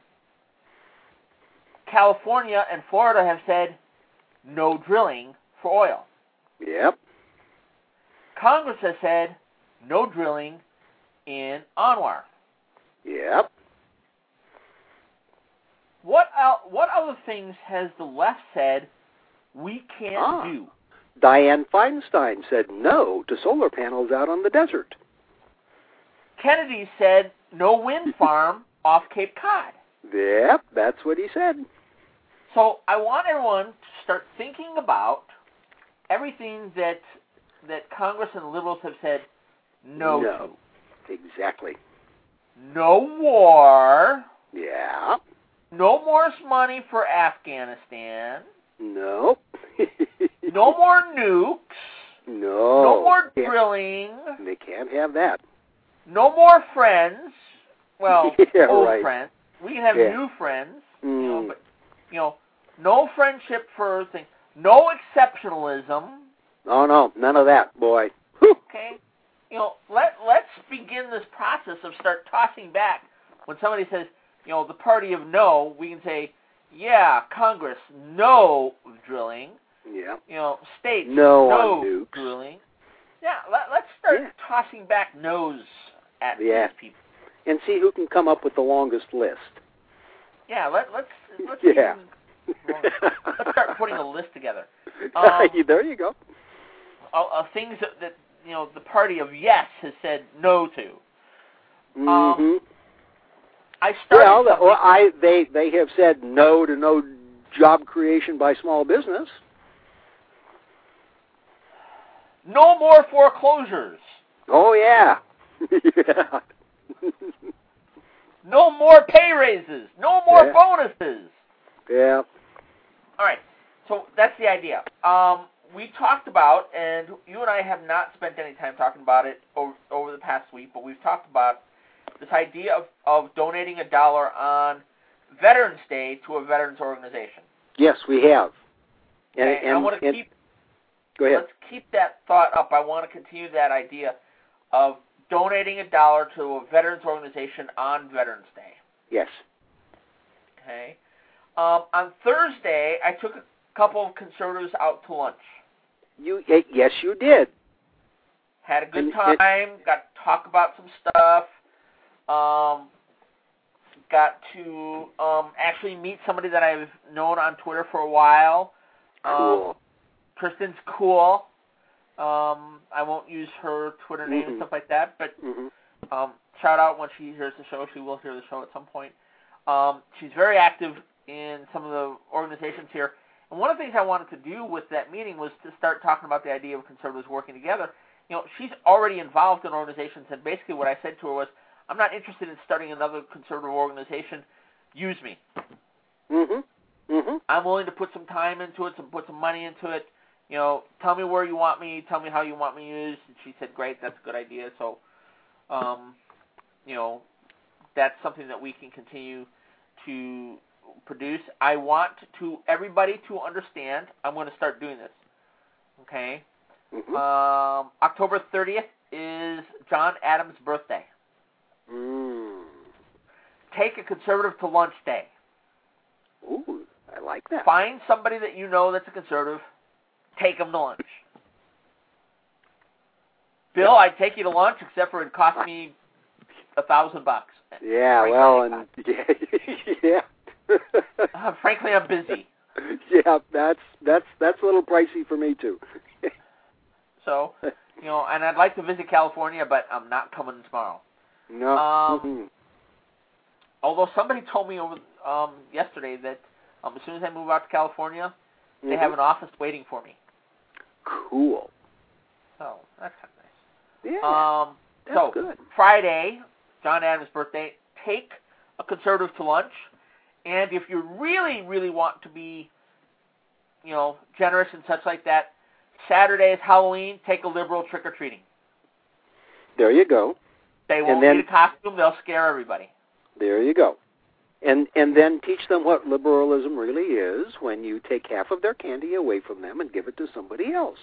California and Florida have said no drilling for oil. Yep. Congress has said no drilling in Anwar. Yep. What el- what other things has the left said we can't Ah. do? Dianne Feinstein said no to solar panels out on the desert. Kennedy said no wind farm off Cape Cod. Yep, that's what he said. So I want everyone to start thinking about everything that that Congress and the liberals have said no, No. to. Exactly. No war. Yeah. No more money for Afghanistan. No. No more nukes. No. No more Can't- drilling. They can't have that. No more friends. Well, Yeah, old right. friends. We can have Yeah. new friends. Mm. You know, but you know, no friendship for things. No exceptionalism. Oh, no, none of that, boy. Whew. Okay. You know, let let's begin this process of start tossing back when somebody says, you know, the party of no, we can say, yeah, Congress, no drilling. Yeah. You know, states, no, no on nukes. drilling. Yeah, let, let's start yeah. tossing back no's at yeah. these people. And see who can come up with the longest list. Yeah, let, let's let's yeah. even, well, let's start putting a list together. Um, there you go. Uh, uh, things that, that you know the party of yes has said no to. Mm-hmm. Um, I started. Well, the, something. well, I they they have said no to no job creation by small business. No more foreclosures. Oh yeah. yeah. No more pay raises. No more yeah. bonuses. Yeah. All right. So that's the idea. Um, we talked about, and you and I have not spent any time talking about it over, over the past week, but we've talked about this idea of, of donating a dollar on Veterans Day to a veterans organization. Yes, we have. And, okay? and I want to and, keep. Go ahead. Let's keep that thought up. I want to continue that idea of donating a dollar to a veterans organization on Veterans Day. Yes. Okay. Um, on Thursday, I took a couple of conservatives out to lunch. You yes, you did. Had a good and, time. and, got to talk about some stuff. Um, got to um, actually meet somebody that I've known on Twitter for a while. Cool. Um, Kristen's cool. Um, I won't use her Twitter name mm-hmm. and stuff like that, but mm-hmm. um, shout out when she hears the show. She will hear the show at some point. Um, she's very active in some of the organizations here. And one of the things I wanted to do with that meeting was to start talking about the idea of conservatives working together. You know, she's already involved in organizations, and basically what I said to her was, I'm not interested in starting another conservative organization. Use me. Mm-hmm. Mm-hmm. I'm willing to put some time into it, some put some money into it. You know, tell me where you want me, tell me how you want me used. And she said, great, that's a good idea. So, um, you know, that's something that we can continue to produce. I want to everybody to understand I'm going to start doing this. Okay? Mm-hmm. Um, October thirtieth is John Adams' birthday. Mm. Take a conservative to lunch day. Ooh, I like that. Find somebody that you know that's a conservative. Take them to lunch. Bill, I'd take you to lunch, except for it cost me a thousand bucks. Yeah, frankly, well, and yeah, yeah. uh, frankly, I'm busy. Yeah, that's that's that's a little pricey for me too. So, you know, and I'd like to visit California, but I'm not coming tomorrow. No. Um, mm-hmm. Although somebody told me over um, yesterday that um, as soon as I move out to California, they mm-hmm. have an office waiting for me. Cool. So that's kind of nice. Yeah. Um, that's so good. Friday, John Adams' birthday. Take a conservative to lunch, and if you really, really want to be, you know, generous and such like that, Saturday is Halloween. Take a liberal trick or treating. There you go. They won't then, need a costume. They'll scare everybody. There you go. And and then teach them what liberalism really is when you take half of their candy away from them and give it to somebody else.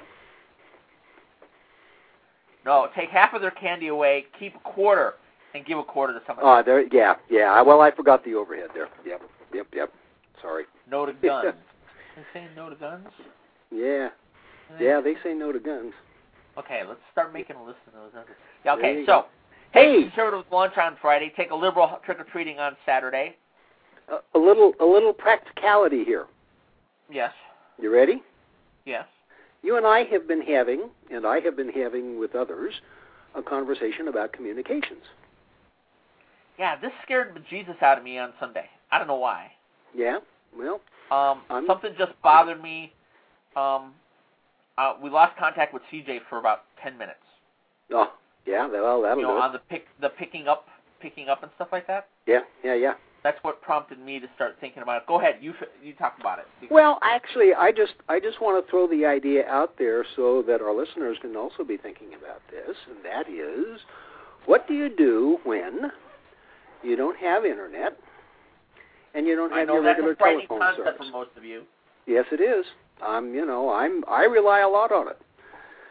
No, take half of their candy away, keep a quarter, and give a quarter to somebody Oh, else. there. Yeah, yeah. Well, I forgot the overhead there. Yep, yep, yep. Sorry. No to guns. They saying no to guns? Yeah. Yeah, they say no to guns. Okay, let's start making a list of those. Yeah, okay, so go. take Hey. conservative lunch on Friday. Take a liberal trick-or-treating on Saturday. A, a little a little practicality here. Yes. You ready? Yes. You and I have been having, and I have been having with others, a conversation about communications. Yeah, this scared the Jesus out of me on Sunday. I don't know why. Yeah? Well, Um, I'm, something just bothered me. Um, uh, we lost contact with C J for about ten minutes. oh, yeah, well, that'll You know, do it. on the pick, the picking up, picking up and stuff like that. Yeah, yeah, yeah. That's what prompted me to start thinking about it. Go ahead, you you talk about it. Well, actually, I just I just want to throw the idea out there so that our listeners can also be thinking about this, and that is, what do you do when you don't have internet and you don't I have know your that's regular a frightening telephone concept service? for most of you. Yes, it is. I'm, you know, I'm I rely a lot on it.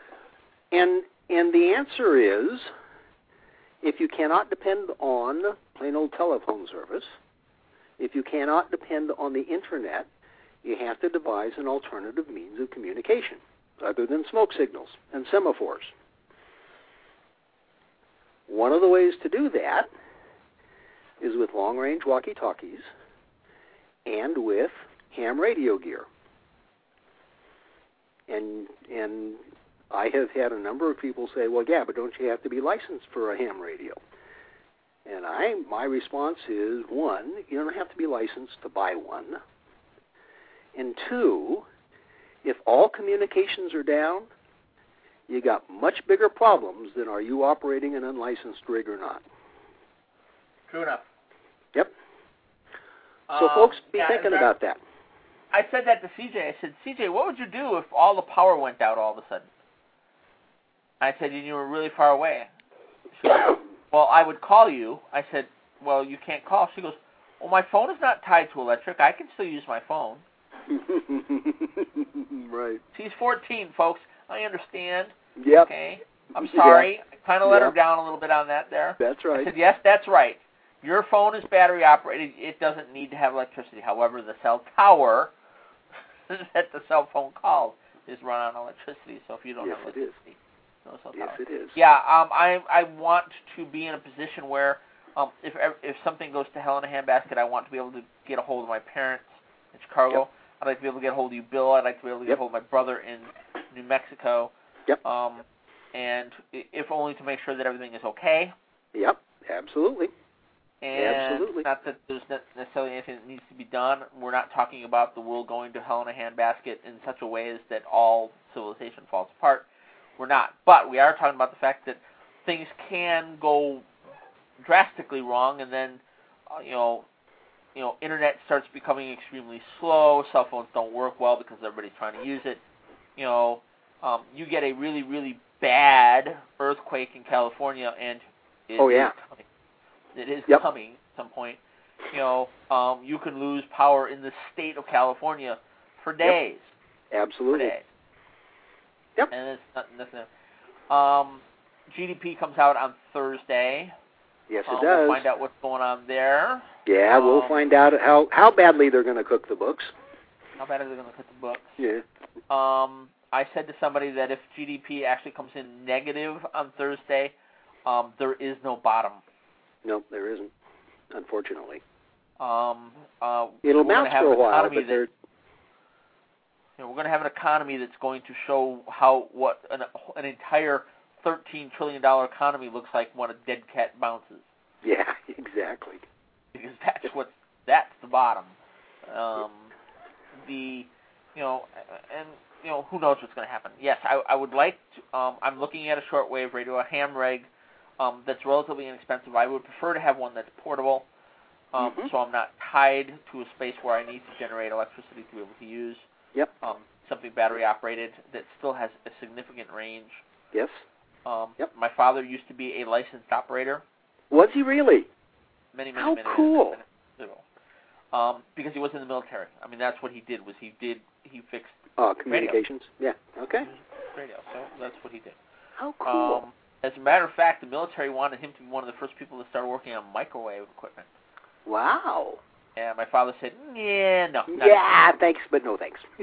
And and the answer is, if you cannot depend on plain old telephone service. If you cannot depend on the Internet, you have to devise an alternative means of communication other than smoke signals and semaphores. One of the ways to do that is with long-range walkie-talkies and with ham radio gear. And and I have had a number of people say, well, yeah, but don't you have to be licensed for a ham radio? And I, my response is, one, you don't have to be licensed to buy one. And two, if all communications are down, you got much bigger problems than are you operating an unlicensed rig or not. True enough. Yep. So um, folks, be yeah, thinking fact, about that. I said that to C J. I said, C J, what would you do if all the power went out all of a sudden? I said, and you were really far away. She goes, well, I would call you. I said, well, you can't call. She goes, well, my phone is not tied to electric. I can still use my phone. Right. She's fourteen, folks. I understand. Yep. Okay. I'm sorry. Yep. I kind of let Yep. her down a little bit on that there. That's right. I said, yes, that's right. Your phone is battery operated. It doesn't need to have electricity. However, the cell tower that the cell phone calls is run on electricity. So if you don't yes, have it is. electricity, no cell Yes, tower. it is. Yeah, um, I I want to be in a position where um, if if something goes to hell in a handbasket, I want to be able to get a hold of my parents in Chicago. Yep. I'd like to be able to get a hold of you, Bill. I'd like to be able to get Yep. a hold of my brother in New Mexico. Yep. Um, and if only to make sure that everything is okay. Yep. Absolutely. And Absolutely. not that there's not necessarily anything that needs to be done. We're not talking about the world going to hell in a handbasket in such a way as that all civilization falls apart. We're not. But we are talking about the fact that things can go drastically wrong, and then, uh, you know, you know, internet starts becoming extremely slow. Cell phones don't work well because everybody's trying to use it. You know, um, you get a really, really bad earthquake in California, and it Oh, yeah. is coming. It is Yep. coming at some point. You know, um, you can lose power in the state of California for days. Yep. Absolutely. For days. Yep. And it's not nothing. Um, G D P comes out on Thursday. Yes, it um, does. We'll find out what's going on there. Yeah, um, we'll find out how, how badly they're going to cook the books. How bad are they going to cut the books? Yeah. Um, I said to somebody that if G D P actually comes in negative on Thursday, um, there is no bottom. No, there isn't, unfortunately. Um, uh, It'll we're bounce gonna have for a an while, economy but that, they're... you know, we're going to have an economy that's going to show how what an, an entire thirteen trillion dollars economy looks like when a dead cat bounces. Yeah, exactly. Because that's what that's the bottom. Um, the you know, and you know, who knows what's going to happen. Yes, I, I would like to. Um, I'm looking at a shortwave radio, a ham rig, um, that's relatively inexpensive. I would prefer to have one that's portable, um, mm-hmm. so I'm not tied to a space where I need to generate electricity to be able to use. Yep. Um, something battery operated that still has a significant range. Yes. Um, yep. My father used to be a licensed operator. Was he really? Many, many, How many, cool. many, many, many um, because he was in the military. I mean, that's what he did. Was he did he fixed Oh, communications. Radio. Yeah. Okay. Radio. So that's what he did. How cool. Um, as a matter of fact, the military wanted him to be one of the first people to start working on microwave equipment. Wow. And my father said, "Yeah, no." not Yeah, thanks, but no thanks. He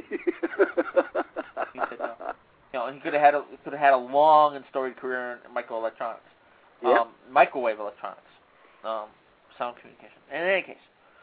said no. You know, he could have had a could have had a long and storied career in microelectronics, Yep. um, microwave electronics, um, sound communication. And in any case,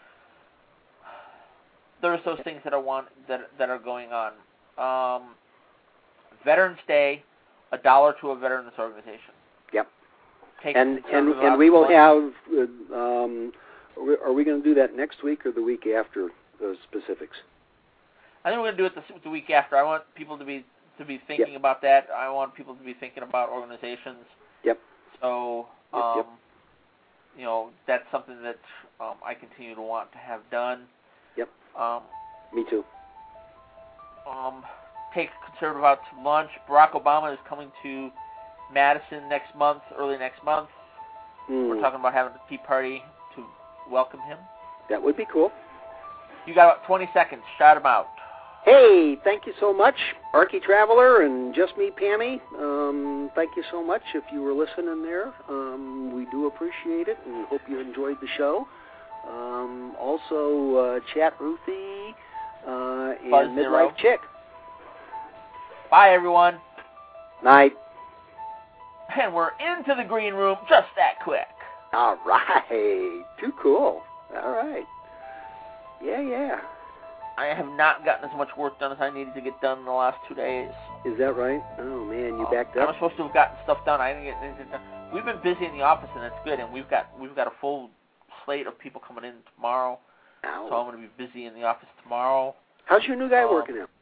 there's those things that I want that that are going on. Um, Veterans Day, a dollar to a veteran's organization. Yep. Take And and and we will have. Uh, um, are we, are we going to do that next week or the week after? Those specifics. I think we're going to do it the, the week after. I want people to be to be thinking yep. about that. I want people to be thinking about organizations. Yep. So, yep, um, yep. you know, that's something that um, I continue to want to have done. Yep. Um, Me too. Um, take conservative out to lunch. Barack Obama is coming to Madison next month, early next month. Mm. We're talking about having a tea party to welcome him. That would be cool. You got about twenty seconds. Shout him out. Hey, thank you so much, Archie Traveler and Just Me, Pammy. Um, thank you so much if you were listening there. Um, we do appreciate it and hope you enjoyed the show. Um, also, uh, Chat Ruthie uh, and Buzz Midlife Zero. Chick. Bye, everyone. Night. And we're into the green room just that quick. All right. Too cool. All right. Yeah, yeah. I have not gotten as much work done as I needed to get done in the last two days. Is that right? Oh, man, you Um, backed I up? was supposed to have gotten stuff done. I didn't get anything done. We've been busy in the office, and that's good. And we've got we've got a full slate of people coming in tomorrow. Ow. So I'm going to be busy in the office tomorrow. How's your new guy um, working out?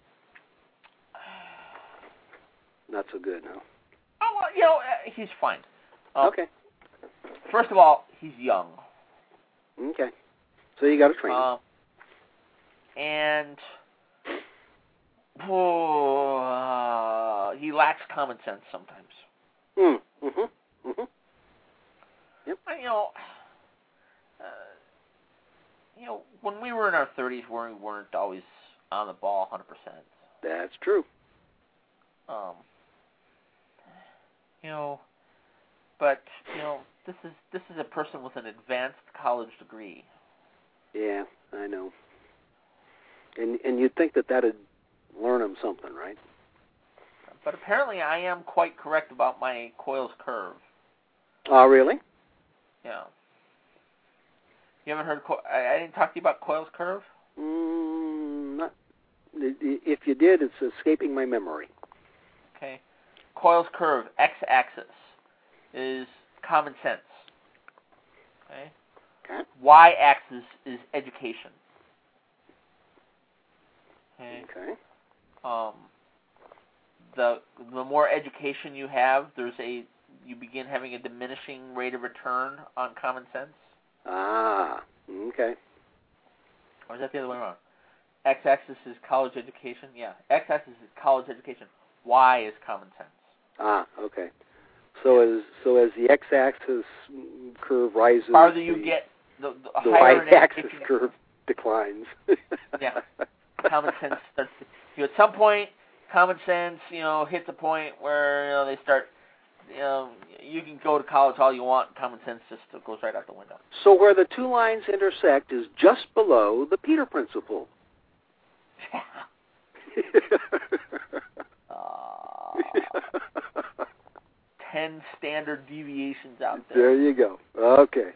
Not so good, no? Oh, well, you know, uh, he's fine. Um, Okay. First of all, he's young. Okay. So you got to train him. Um, and oh, uh, he lacks common sense sometimes. Mm. Mm-hmm. Mm-hmm. Yep. You know, uh, you know, when we were in our thirties, we weren't always on the ball one hundred percent. That's true. Um, you know, but you know, this is this is a person with an advanced college degree. Yeah, I know. And and you'd think that that'd learn him something, right? But apparently, I am quite correct about my coils curve. Oh, really? Yeah. You haven't heard? Co- I, I didn't talk to you about coils curve. Mm, not. If you did, it's escaping my memory. Okay. Coils curve, x-axis, is common sense. Okay. Okay. Y-axis is education. Okay. Okay. Um, the the more education you have, there's a you begin having a diminishing rate of return on common sense. Ah. Okay. Or is that the other way around? X-axis is college education. Yeah. X-axis is college education. Y is common sense. Ah. Okay. So Yeah. as so as the x-axis curve rises, The farther you the, get, the, the, the higher in y-axis education- curve declines. Yeah. Common sense starts to, you know, at some point, common sense, you know, hits a point where, you know, they start, you know, you can go to college all you want, common sense just goes right out the window. So where the two lines intersect is just below the Peter Principle. uh, ten standard deviations out there. There you go. Okay.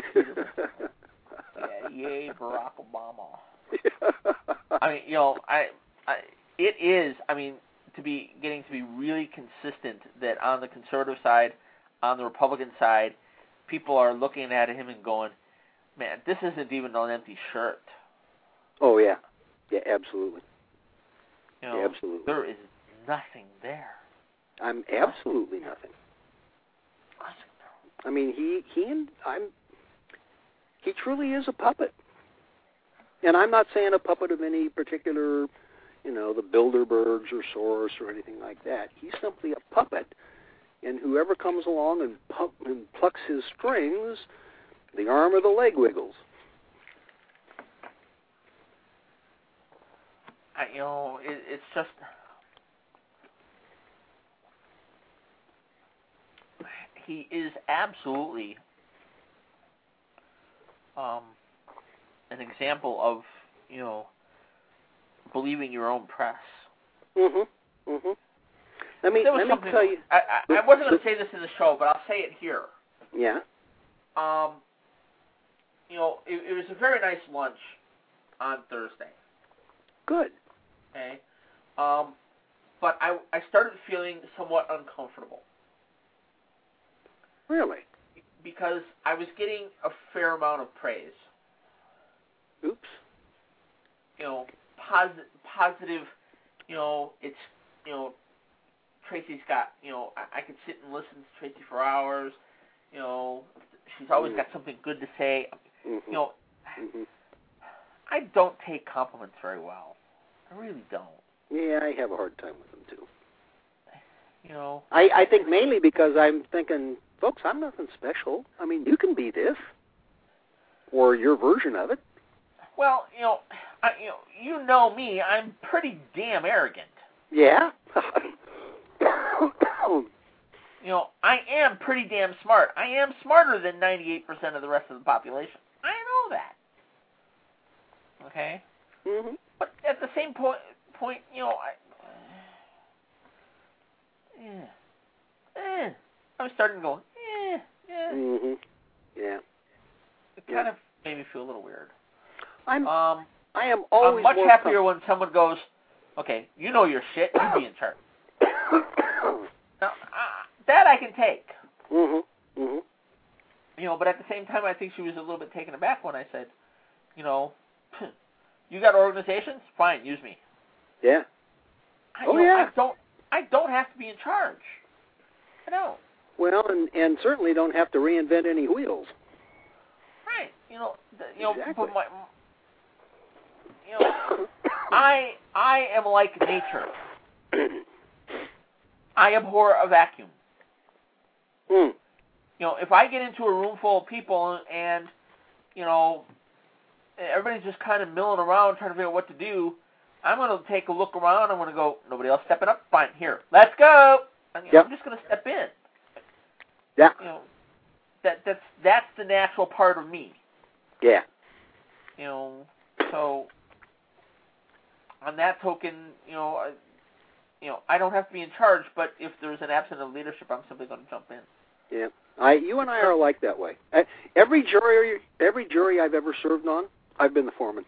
Yeah, yay, Barack Obama. I mean, you know, I, I, it is, I mean, to be getting to be really consistent that on the conservative side, on the Republican side, people are looking at him and going, man, this isn't even an empty shirt. Oh, yeah. Yeah, absolutely. You know, Absolutely. there is nothing there. I'm absolutely nothing. I mean, he he and I'm he truly is a puppet. And I'm not saying a puppet of any particular, you know, the Bilderbergs or Soros or anything like that. He's simply a puppet, and whoever comes along and, pump, and plucks his strings, the arm or the leg wiggles. I, you know, it, it's just, he is absolutely um, an example of, you know, believing your own press. Mm-hmm. Mm-hmm. Let me, There was let me something, tell you. I, I, I wasn't going to say this in the show, but I'll say it here. Yeah. Um, you know, it, it was a very nice lunch on Thursday. Good. Okay. Um, but I, I started feeling somewhat uncomfortable. Really? Because I was getting a fair amount of praise. Oops. You know, positive, positive, you know, it's, you know, Tracy's got, you know, I, I could sit and listen to Tracy for hours. You know, she's always Mm. got something good to say. Mm-hmm. You know, Mm-hmm. I don't take compliments very well. I really don't. Yeah, I have a hard time with them, too. You know, I, I think mainly because I'm thinking, folks, I'm nothing special. I mean, you can be this, or your version of it. well, you know, I, you know, you know me. I'm pretty damn arrogant. Yeah. You know, I am pretty damn smart. I am smarter than ninety-eight percent of the rest of the population. I know that. Okay? Mm-hmm. But at the same point, point, you know, I... Eh, eh, I'm starting to go, eh, eh. Mm-hmm. Yeah. It kind of made me feel a little weird. I'm, um, I am always I'm much more happier com- when someone goes, okay, you know your shit, you be in charge. Now, uh, that I can take. Mm-hmm. Mm-hmm. You know, but at the same time, I think she was a little bit taken aback when I said, you know, you got organizations? Fine, use me. Yeah. I, Oh, you know, yeah. I don't, I don't have to be in charge. I know. Well, and, and certainly don't have to reinvent any wheels. Right. You know, the, you know, Exactly. but my, you know, I, I am like nature. I abhor a vacuum. Mm. You know, if I get into a room full of people and, you know, everybody's just kind of milling around trying to figure out what to do, I'm going to take a look around. I'm going to go, nobody else stepping up? Fine, here, let's go. And, you know, Yep. I'm just going to step in. Yeah. You know, that that's that's the natural part of me. Yeah. You know, so on that token, you know, I, you know, I don't have to be in charge, but if there's an absence of leadership, I'm simply going to jump in. Yeah. I, you and I are alike that way. I, every jury, every jury I've ever served on, I've been the foreman.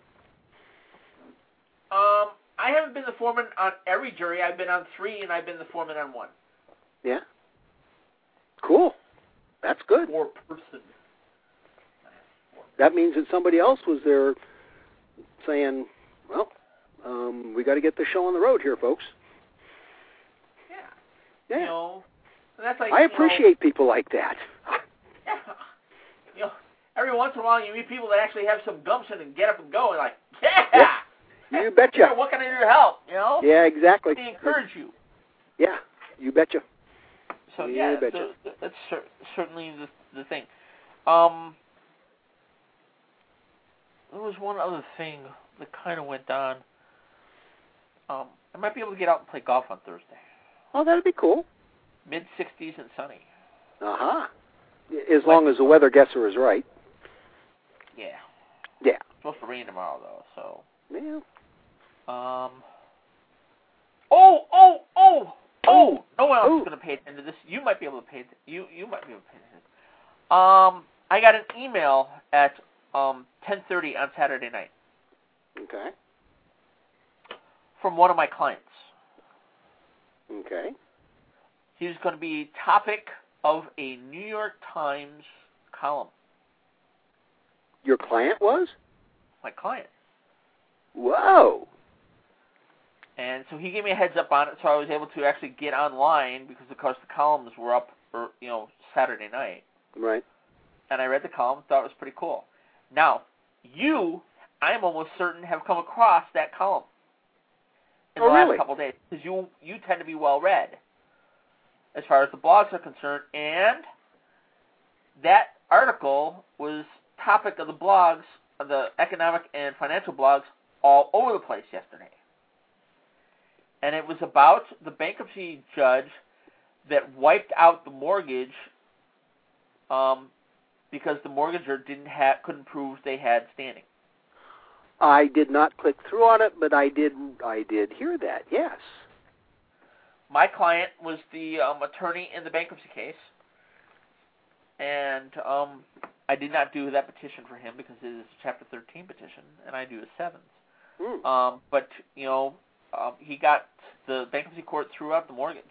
Um, I haven't been the foreman on every jury. I've been on three, and I've been the foreman on one. Yeah. Cool. That's good. Four person. That means that somebody else was there saying, well, um, we got to get the show on the road here, folks. Yeah. Yeah. You know, that's like, I appreciate you know, people like that. Yeah. You know, every once in a while you meet people that actually have some gumption and get up and go and like, yeah. You betcha. Yeah, what can I do to help? You know? Yeah, exactly. They encourage you. Yeah, you betcha. So You yeah, betcha. so that's cer- certainly the the thing. Um, there was one other thing that kind of went on. Um, I might be able to get out and play golf on Thursday. Oh, that'd be cool. Mid sixties and sunny. Uh-huh. As long as the weather guesser is right. Yeah. Yeah. It's supposed to rain tomorrow though, so. Yeah. Um. Oh, oh, oh, oh! No one else Ooh. is going to pay attention to this. You might be able to pay. You you might be able to pay attention. Um, I got an email at um ten thirty on Saturday night Okay. from one of my clients. Okay. He was going to be topic of a New York Times column. Your client was? My client. Whoa. And so he gave me a heads up on it, so I was able to actually get online because, of course, the columns were up, or, you know, Saturday night. Right. And I read the column, thought it was pretty cool. Now, you, I'm almost certain, have come across that column in Oh, the last really? couple of days because you you tend to be well read as far as the blogs are concerned, and that article was topic of the blogs, of the economic and financial blogs, all over the place yesterday. And it was about the bankruptcy judge that wiped out the mortgage um, because the mortgager didn't have, couldn't prove they had standing. I did not click through on it, but I did I did hear that, yes. My client was the um, attorney in the bankruptcy case, and um, I did not do that petition for him because it is a Chapter thirteen petition, and I do a seventh. Hmm. Um, but, you know, um, he got, the bankruptcy court threw out the mortgage.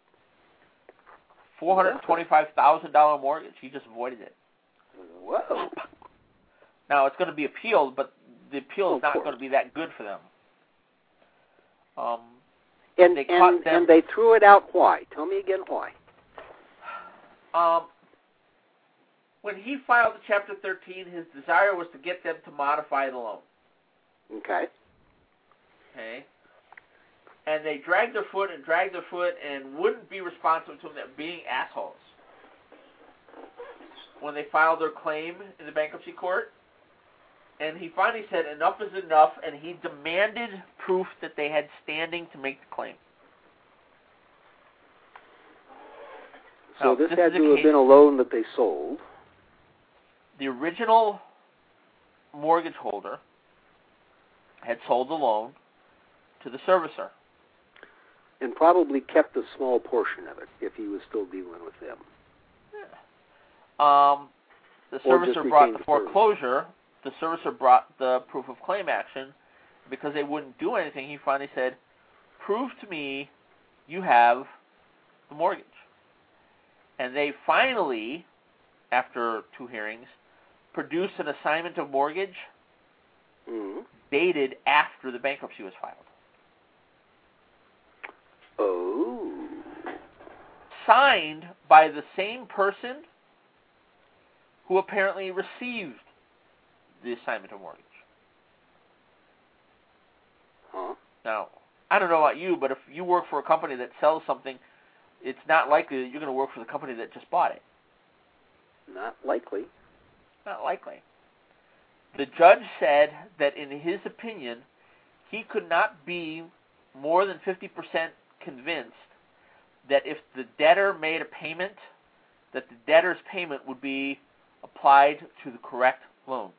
four hundred twenty-five thousand dollars mortgage. He just avoided it. Whoa. Now, it's going to be appealed, but the appeal Oh, is of not course. going to be that good for them. Um, And, they caught and, them. and they threw it out why? Tell me again why. Um, when he filed the Chapter thirteen, his desire was to get them to modify the loan. Okay. Okay? And they dragged their foot and dragged their foot and wouldn't be responsive to them being assholes. When they filed their claim in the bankruptcy court, and he finally said enough is enough, and he demanded proof that they had standing to make the claim. So now, this, this had to have case, been a loan that they sold. The original mortgage holder had sold the loan to the servicer. And probably kept a small portion of it if he was still dealing with them. Yeah. Um, the Or just servicer brought retained the the foreclosure. The servicer brought the proof of claim action. Because they wouldn't do anything, he finally said, prove to me you have the mortgage. And they finally, after two hearings, produced an assignment of mortgage Mm-hmm. dated after the bankruptcy was filed. Oh. Signed by the same person who apparently received the assignment of mortgage. Huh? Now, I don't know about you, but if you work for a company that sells something, it's not likely that you're going to work for the company that just bought it. Not likely. Not likely. The judge said that in his opinion, he could not be more than fifty percent convinced that if the debtor made a payment, that the debtor's payment would be applied to the correct loan.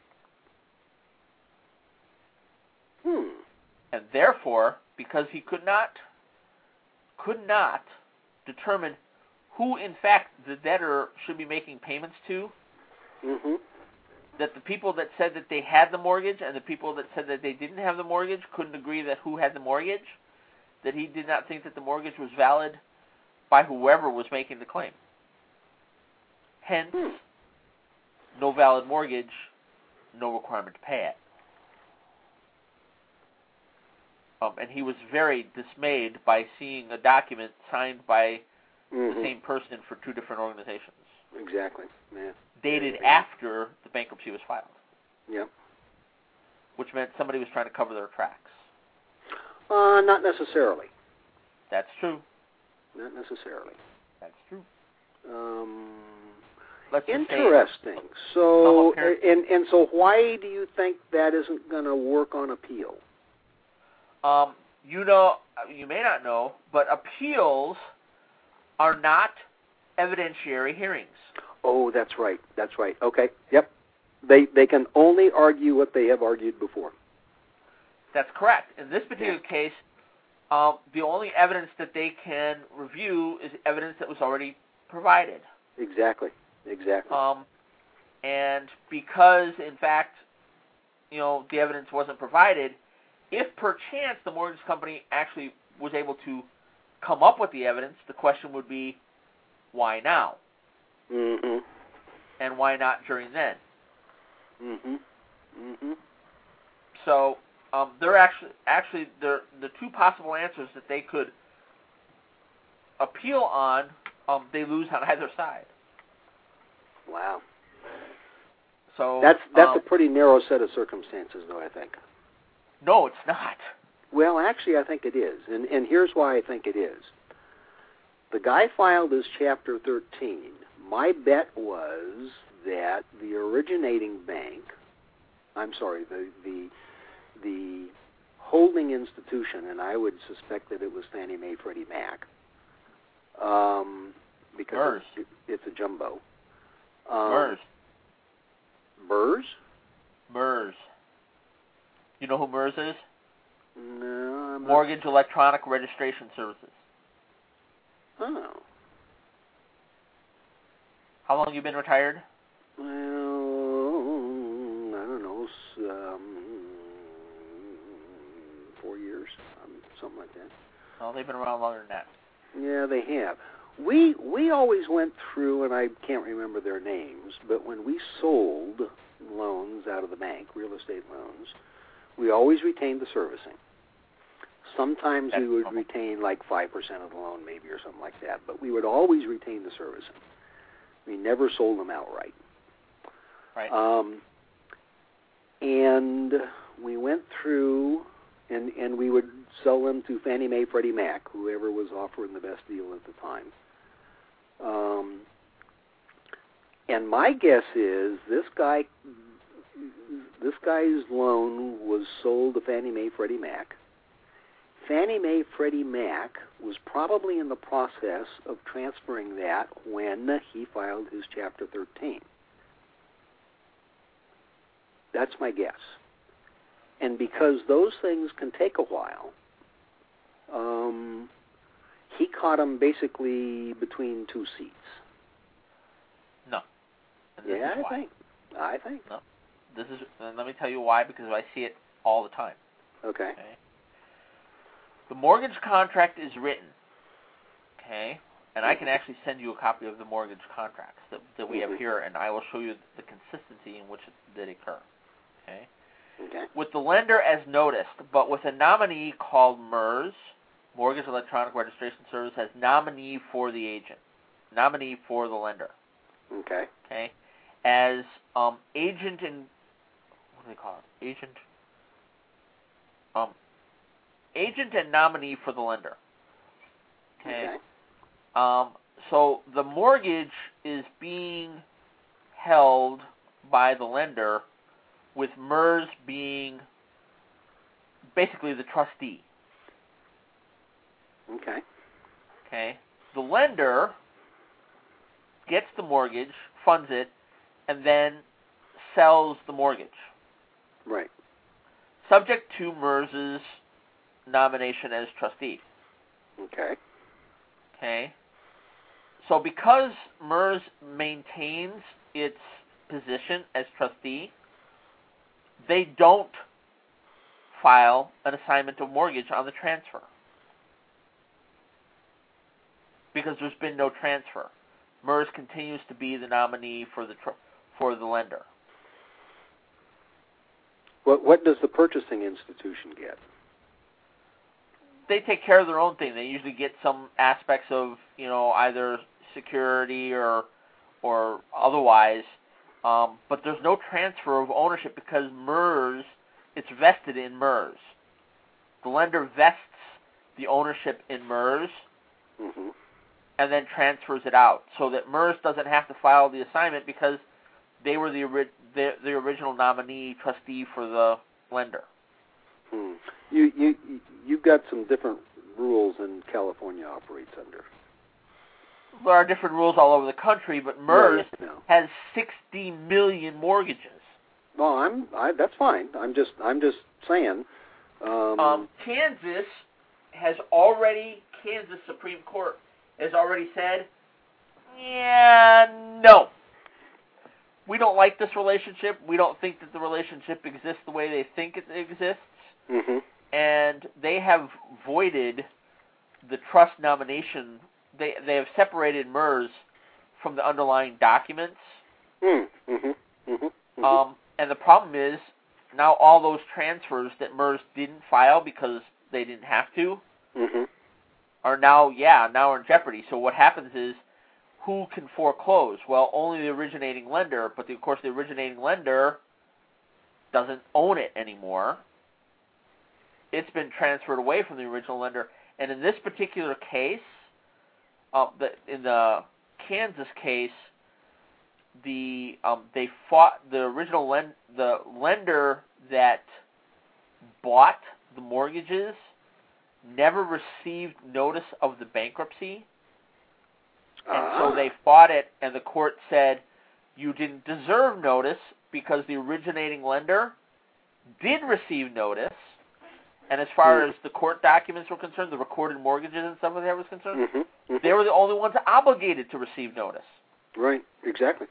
Hmm. And therefore, because he could not could not determine who in fact the debtor should be making payments to, Mm-hmm. that the people that said that they had the mortgage and the people that said that they didn't have the mortgage couldn't agree that who had the mortgage, that he did not think that the mortgage was valid by whoever was making the claim. Hence, Hmm. no valid mortgage, no requirement to pay it. Um, and he was very dismayed by seeing a document signed by Mm-hmm. the same person for two different organizations, Exactly. Yeah. dated Yeah. after the bankruptcy was filed, Yep. which meant somebody was trying to cover their tracks. Uh, not necessarily. That's true. Not necessarily. That's true. Um, Let's just say, interesting. So, Oh, okay. and and so, why do you think that isn't going to work on appeal? um, you know, you may not know, but appeals are not evidentiary hearings. Oh, that's right. That's right. Okay. Yep. They they can only argue what they have argued before. That's correct. In this particular Yeah. case, um, the only evidence that they can review is evidence that was already provided. Exactly. Exactly. Um, and because, in fact, you know, the evidence wasn't provided, if perchance the mortgage company actually was able to come up with the evidence, the question would be, why now? Mm-hmm. And why not during then? Mm-hmm. Mm-hmm. So um, they're actually actually the the two possible answers that they could appeal on, um, they lose on either side. Wow. So That's that's um, a pretty narrow set of circumstances, though, I think. no, it's not. Well, actually, I think it is, and and here's why I think it is. The guy filed his Chapter thirteen. My bet was that the originating bank, I'm sorry, the the the holding institution, and I would suspect that it was Fannie Mae, Freddie Mac, um, because it's, it's a jumbo. Um, MERS. MERS? MERS. You know who MERS is? No, I'm Mortgage Electronic Registration Services. not. Oh. How long have you been retired? Well, I don't know, um, four years, um, something like that. Oh, they've been around longer than that. Yeah, they have. We we always went through, and I can't remember their names, but when we sold loans out of the bank, real estate loans, we always retained the servicing. Sometimes That's we would normal. retain like five percent of the loan, maybe, or something like that, but we would always retain the servicing. We never sold them outright. Right. Um, and we went through, and, and we would sell them to Fannie Mae, Freddie Mac, whoever was offering the best deal at the time. Um, and my guess is this guy this guy's loan was sold to Fannie Mae Freddie Mac. Fannie Mae Freddie Mac was probably in the process of transferring that when he filed his Chapter thirteen. That's my guess. And because those things can take a while, um, he caught him basically between two seats. No. Yeah, I think. I think. No. This is, and let me tell you why, because I see it all the time. Okay. Okay. The mortgage contract is written, okay, and I can actually send you a copy of the mortgage contracts that, that we mm-hmm. have here, and I will show you the consistency in which it, that occur, okay? Okay. With the lender as noticed, but with a nominee called MERS, Mortgage Electronic Registration Service, as nominee for the agent, nominee for the lender. Okay. Okay. As um, agent and, what do they call it? Agent, um, agent and nominee for the lender. Okay. Okay. Um, so the mortgage is being held by the lender, with MERS being basically the trustee. Okay. Okay. The lender gets the mortgage, funds it, and then sells the mortgage. Right. Subject to MERS's nomination as trustee. Okay. Okay. So because MERS maintains its position as trustee, they don't file an assignment of mortgage on the transfer because there's been no transfer. MERS continues to be the nominee for the tr- for the lender. What what does the purchasing institution get? They take care of their own thing. They usually get some aspects of, you know, either security or or otherwise, um, but there's no transfer of ownership because MERS, it's vested in MERS. The lender vests the ownership in MERS Mm-hmm. and then transfers it out, so that MERS doesn't have to file the assignment because they were the ori- the, the original nominee trustee for the lender. Hmm. You you you've got some different rules than California operates under. There are different rules all over the country, but MERS yeah, no. has sixty million mortgages. Well, I'm I, that's fine. I'm just I'm just saying. Um, Um, Kansas has already Kansas Supreme Court has already said, yeah, no. We don't like this relationship. We don't think that the relationship exists the way they think it exists. mm-hmm. And they have voided the trust nomination. They they have separated MERS from the underlying documents. Mm-hmm. Mm-hmm. Mm-hmm. Um, and the problem is now all those transfers that MERS didn't file because they didn't have to mm-hmm. are now, yeah, now are in jeopardy. So what happens is, who can foreclose? Well, only the originating lender, but the, of course the originating lender doesn't own it anymore. It's been transferred away from the original lender. And in this particular case, uh, the, in the Kansas case, the um, they fought the original lend, the lender that bought the mortgages never received notice of the bankruptcy. And ah. so they fought it, and the court said, you didn't deserve notice because the originating lender did receive notice. And as far mm-hmm. as the court documents were concerned, the recorded mortgages and stuff like that was concerned, mm-hmm. Mm-hmm. they were the only ones obligated to receive notice. Right, exactly.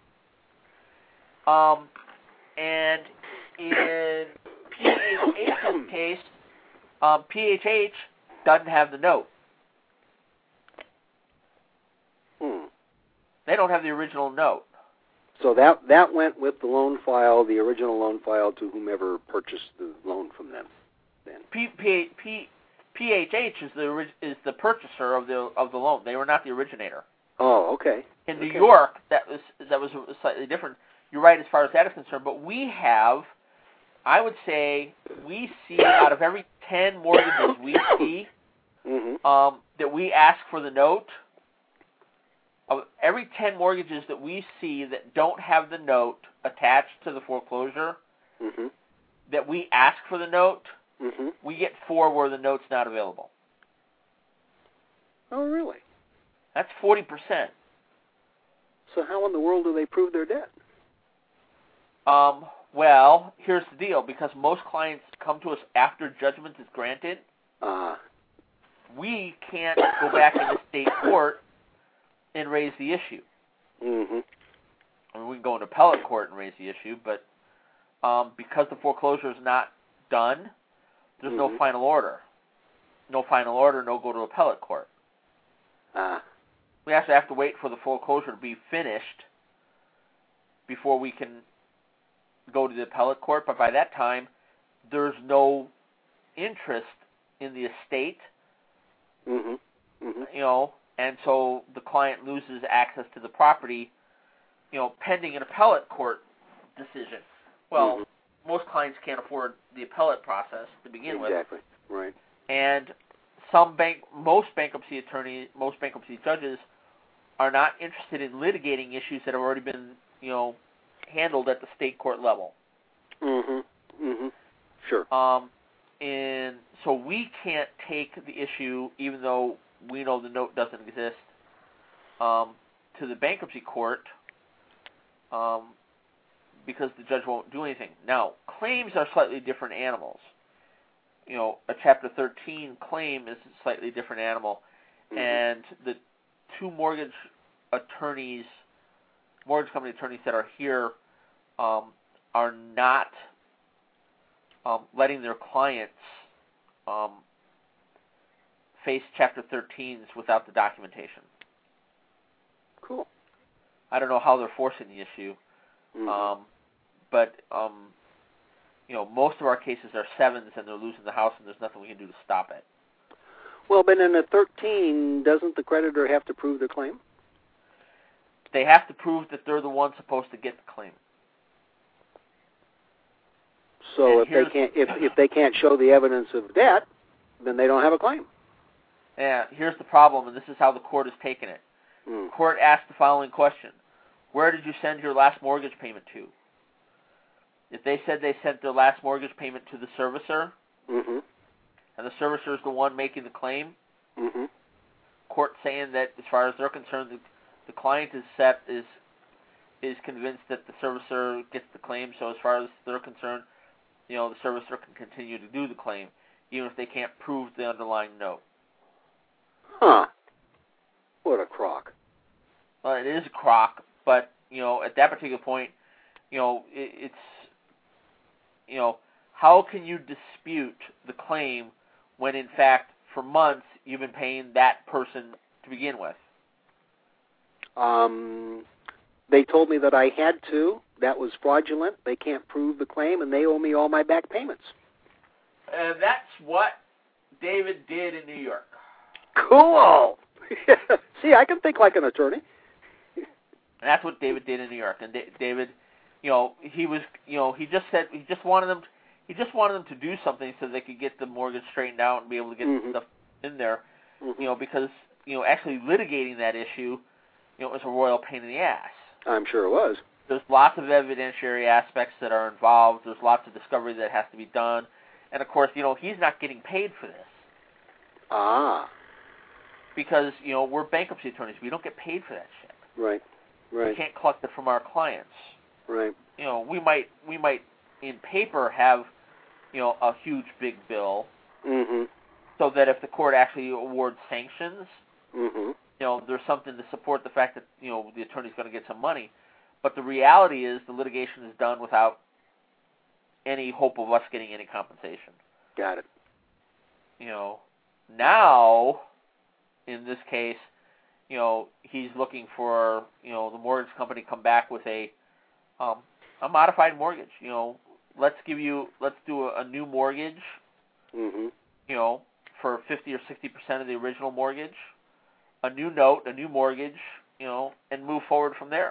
Um, and in P H H's case, um, P H H doesn't have the note. Hmm. They don't have the original note. So that that went with the loan file, the original loan file, to whomever purchased the loan from them. Then P, P, P, P H H is the is the purchaser of the of the loan. They were not the originator. Oh, okay. In New okay. York, that was that was slightly different. You're right as far as that is concerned, but we have, I would say, we see out of every ten mortgages we see mm-hmm. um, that we ask for the note. Of every ten mortgages that we see that don't have the note, attached to the foreclosure Mm-hmm. that we ask for the note, Mm-hmm. we get four where the note's not available. Oh, really? That's forty percent. So how in the world do they prove their debt? Um, well, here's the deal. Because most clients come to us after judgment is granted, Uh, we can't go back into state court and raise the issue. mm-hmm. I mean, we can go into appellate court and raise the issue, but um, because the foreclosure is not done, there's Mm-hmm. no final order. No final order, no go to appellate court. Uh, We actually have to wait for the foreclosure to be finished before we can go to the appellate court, but by that time, there's no interest in the estate, mm-hmm. Mm-hmm. you know, and so the client loses access to the property, you know, pending an appellate court decision. Well, Mm-hmm. most clients can't afford the appellate process to begin with, Exactly. Right. and some bank, most bankruptcy attorneys, most bankruptcy judges are not interested in litigating issues that have already been, you know, handled at the state court level. Mm-hmm. Mm-hmm. Sure. Um, and so we can't take the issue, even though we know the note doesn't exist, um, to the bankruptcy court um, because the judge won't do anything. Now, claims are slightly different animals. You know, a Chapter thirteen claim is a slightly different animal, Mm-hmm. and the two mortgage attorneys, mortgage company attorneys that are here um, are not um, letting their clients um, face Chapter thirteens without the documentation. Cool. I don't know how they're forcing the issue, Mm-hmm. um, but um, you know, most of our cases are sevens, and they're losing the house, and there's nothing we can do to stop it. Well, but in a thirteen, doesn't the creditor have to prove their claim? They have to prove that they're the ones supposed to get the claim. So And if they here's- can't, if if they can't show the evidence of debt, then they don't have a claim. Yeah, here's the problem, and this is how the court has taken it. Mm. Court asked the following question: where did you send your last mortgage payment to? If they said they sent their last mortgage payment to the servicer, Mm-hmm. and the servicer is the one making the claim, Mm-hmm. court saying that as far as they're concerned, the, the client is set is is convinced that the servicer gets the claim. So as far as they're concerned, you know, the servicer can continue to do the claim, even if they can't prove the underlying note. Huh. What a crock. Well, it is a crock, but you know, at that particular point, you know, it, it's you know, how can you dispute the claim when, in fact, for months you've been paying that person to begin with? Um, they told me that I had to. That was fraudulent. They can't prove the claim, and they owe me all my back payments. And that's what David did in New York. Cool. See, I can think like an attorney. And that's what David did in New York. And da- David, you know, he was, you know, he just said he just wanted them, he just wanted them to do something so they could get the mortgage straightened out and be able to get Mhm. stuff in there. Mm-hmm. You know, because you know, actually litigating that issue, you know, was a royal pain in the ass. I'm sure it was. There's lots of evidentiary aspects that are involved. There's lots of discovery that has to be done, and of course, you know, he's not getting paid for this Ah, because you know we're bankruptcy attorneys. We don't get paid for that shit. right, We right, can't collect it from our clients. right. You know, we might we might in paper have, you know, a huge big bill, Mm-hmm. so that if the court actually awards sanctions, Mm-hmm. you know, there's something to support the fact that you know the attorney's going to get some money. But the reality is the litigation is done without any hope of us getting any compensation. Got it. You know, now in this case, you know, he's looking for you know the mortgage company to come back with a um, a modified mortgage. You know, let's give you let's do a, a new mortgage. Mm-hmm. You know, for fifty or sixty percent of the original mortgage, a new note, a new mortgage. You know, and move forward from there.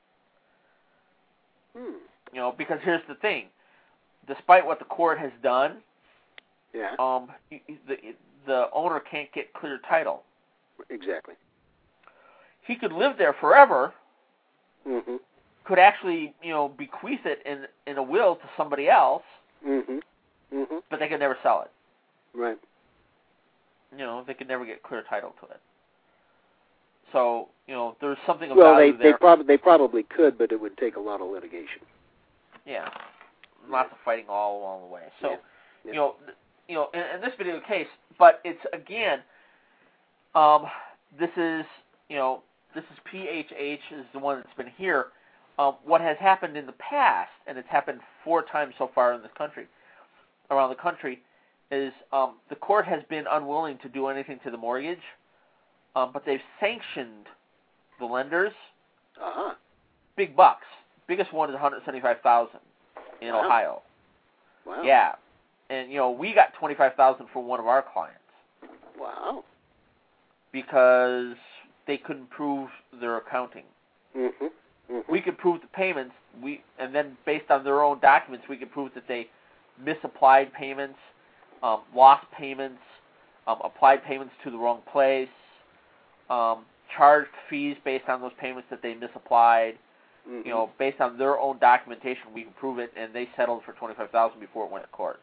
Hmm. You know, because here's the thing: despite what the court has done, Yeah. um, the the owner can't get clear title. Exactly. He could live there forever, Mm-hmm. could actually, you know, bequeath it in in a will to somebody else, Mhm. Mhm. but they could never sell it. Right. You know, they could never get clear title to it. So, you know, there's something of well, value they there. they probably they probably could, but it would take a lot of litigation. Yeah, lots of fighting all along the way. So, Yeah. Yeah. you know, th- you know, in, in this particular case, but it's again, um, this is, you know, this is P H H is the one that's been here. Um, what has happened in the past, and it's happened four times so far in this country, around the country, is um, the court has been unwilling to do anything to the mortgage, um, but they've sanctioned the lenders. Uh huh. Big bucks. Biggest one is one hundred seventy-five thousand in Wow. Ohio. Wow. Yeah, and you know we got twenty-five thousand for one of our clients Wow. because they couldn't prove their accounting. Mhm. Mhm. We could prove the payments. We and then based on their own documents, we could prove that they misapplied payments, um, lost payments, um, applied payments to the wrong place, um, charged fees based on those payments that they misapplied. Mhm. You know, based on their own documentation, we can prove it, and they settled for twenty-five thousand before it went to court.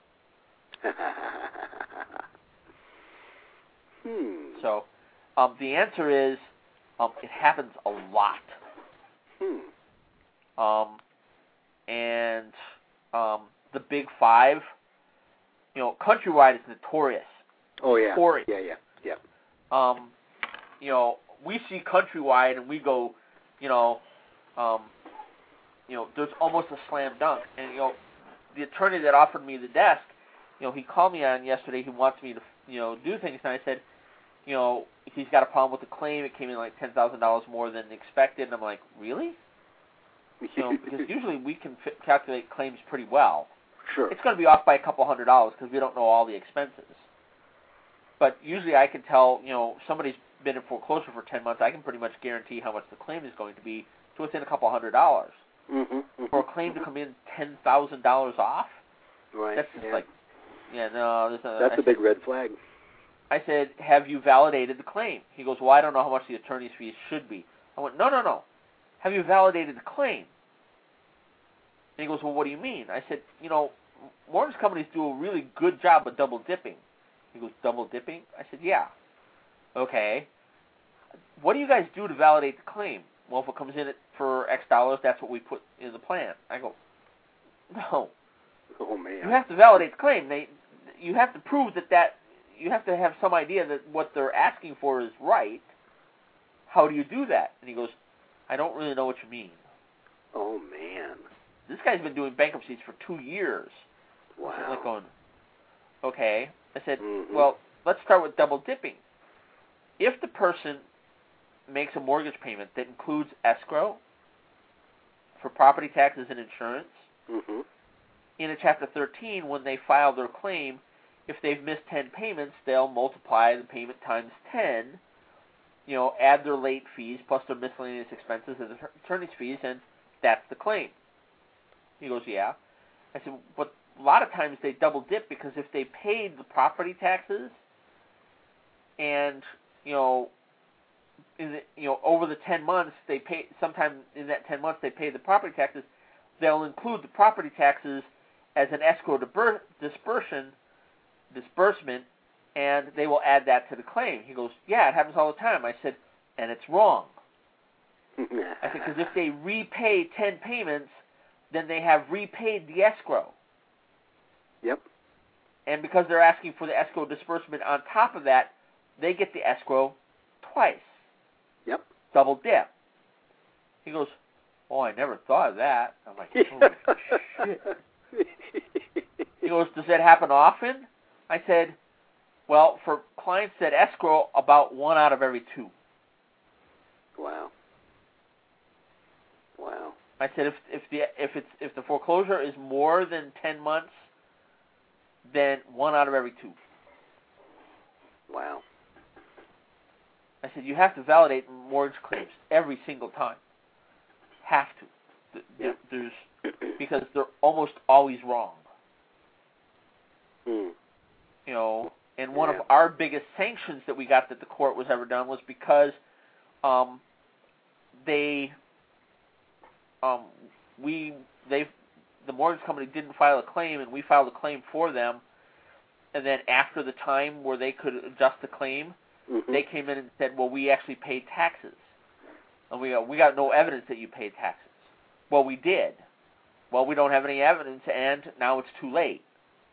hmm. So, um, the answer is, um, it happens a lot. Hmm. Um, and um, the Big Five, you know, Countrywide is notorious. Oh yeah. Notorious. Yeah. Yeah. Yeah. Um, you know, we see Countrywide and we go, you know, um, you know, there's almost a slam dunk. And you know, the attorney that offered me the desk, you know, he called me on yesterday. He wants me to, you know, do things, and I said, you know, he's got a problem with the claim. It came in like ten thousand dollars more than expected, and I'm like, really? You know, because usually we can f- calculate claims pretty well. Sure. It's going to be off by a couple hundred dollars because we don't know all the expenses. But usually I can tell, you know, somebody's been in foreclosure for ten months, I can pretty much guarantee how much the claim is going to be to within a couple hundred dollars. Mm-hmm, mm-hmm. For a claim to come in ten thousand dollars off, Right. that's just yeah. like, yeah, no. There's a, That's I a big red flag. I said, have you validated the claim? He goes, well, I don't know how much the attorney's fees should be. I went, no, no, no. Have you validated the claim? And he goes, well, what do you mean? I said, you know, mortgage companies do a really good job of double dipping. He goes, double dipping? I said, yeah. Okay. What do you guys do to validate the claim? Well, if it comes in at, for X dollars, that's what we put in the plan. I go, no. Oh man. You have to validate the claim. They, you have to prove that that, you have to have some idea that what they're asking for is right. How do you do that? And he goes, I don't really know what you mean. Oh man. This guy's been doing bankruptcies for two years. Wow. I'm like going, okay. I said, mm-hmm. well, let's start with double dipping. If the person makes a mortgage payment that includes escrow for property taxes and insurance, mm-hmm. in a Chapter thirteen, when they file their claim, if they've missed ten payments, they'll multiply the payment times ten, you know, add their late fees plus their miscellaneous expenses and the attorney's fees, and that's the claim. He goes, yeah. I said, but a lot of times they double dip because if they paid the property taxes and, you know, in the, you know, over the ten months, they pay, sometime in that ten months they pay the property taxes, they'll include the property taxes as an escrow dispersion, disbursement, and they will add that to the claim. He goes, yeah, it happens all the time. I said, and it's wrong. I said, because if they repay ten payments, then they have repaid the escrow. Yep. And because they're asking for the escrow disbursement on top of that, they get the escrow twice. Yep. Double dip. He goes, oh, I never thought of that. I'm like, holy shit. He goes, does that happen often? I said, well, for clients that escrow, about one out of every two. Wow. Wow. I said, if if the if it's if the foreclosure is more than ten months, then one out of every two. Wow. I said, you have to validate mortgage claims every single time. Have to. Yeah. There's because they're almost always wrong. Hmm. You know, and one yeah. of our biggest sanctions that we got that the court was ever done was because um, they um, we they the mortgage company didn't file a claim, and we filed a claim for them. And then after the time where they could adjust the claim, mm-hmm. they came in and said, "Well, we actually paid taxes, and we got, we got no evidence that you paid taxes." Well, we did. Well, we don't have any evidence, and now it's too late.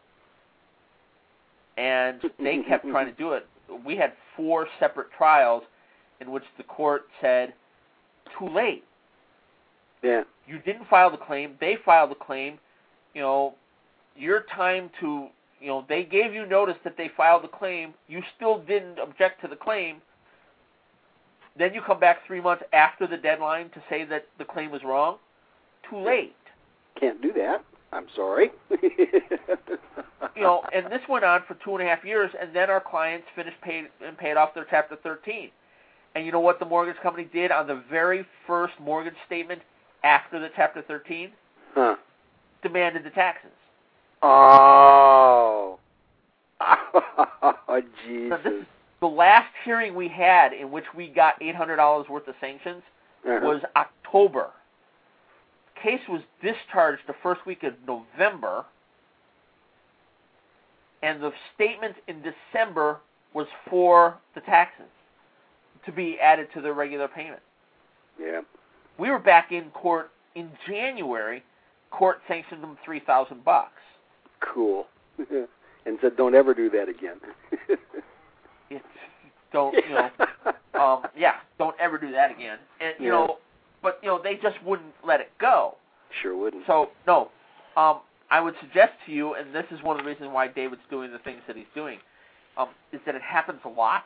And they kept trying to do it. We had four separate trials in which the court said, "Too late. Yeah. You didn't file the claim. They filed the claim. You know, your time to." You know, they gave you notice that they filed the claim. You still didn't object to the claim. Then you come back three months after the deadline to say that the claim was wrong. Too late. Can't do that. I'm sorry. You know, and this went on for two and a half years, and then our clients finished paid and paid off their Chapter thirteen. And you know what the mortgage company did on the very first mortgage statement after the Chapter thirteen? Huh. Demanded the taxes. Oh. Oh, Jesus. So this is the last hearing we had in which we got eight hundred dollars worth of sanctions uh-huh. was October. The case was discharged the first week of November, and the statement in December was for the taxes to be added to their regular payment. Yeah. We were back in court in January. Court sanctioned them three thousand bucks. Cool. And said, "Don't ever do that again." It's, don't you know? um, yeah, don't ever do that again. And you yeah. know, but you know, they just wouldn't let it go. Sure wouldn't. So no, um, I would suggest to you, and this is one of the reasons why David's doing the things that he's doing, um, is that it happens a lot.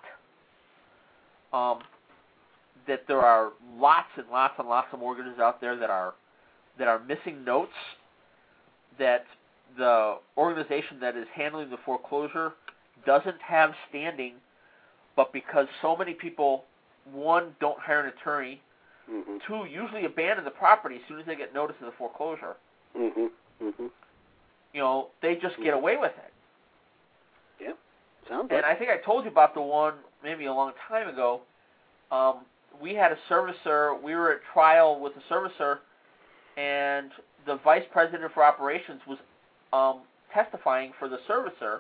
Um, that there are lots and lots and lots of mortgages out there that are that are missing notes, that the organization that is handling the foreclosure doesn't have standing, but because so many people, one, don't hire an attorney, mm-hmm. two, usually abandon the property as soon as they get notice of the foreclosure, mm-hmm. Mm-hmm. you know, they just get away with it. Yeah, sounds And like. I think I told you about the one maybe a long time ago. Um, we had a servicer, we were at trial with a servicer, and the vice president for operations was um, testifying for the servicer,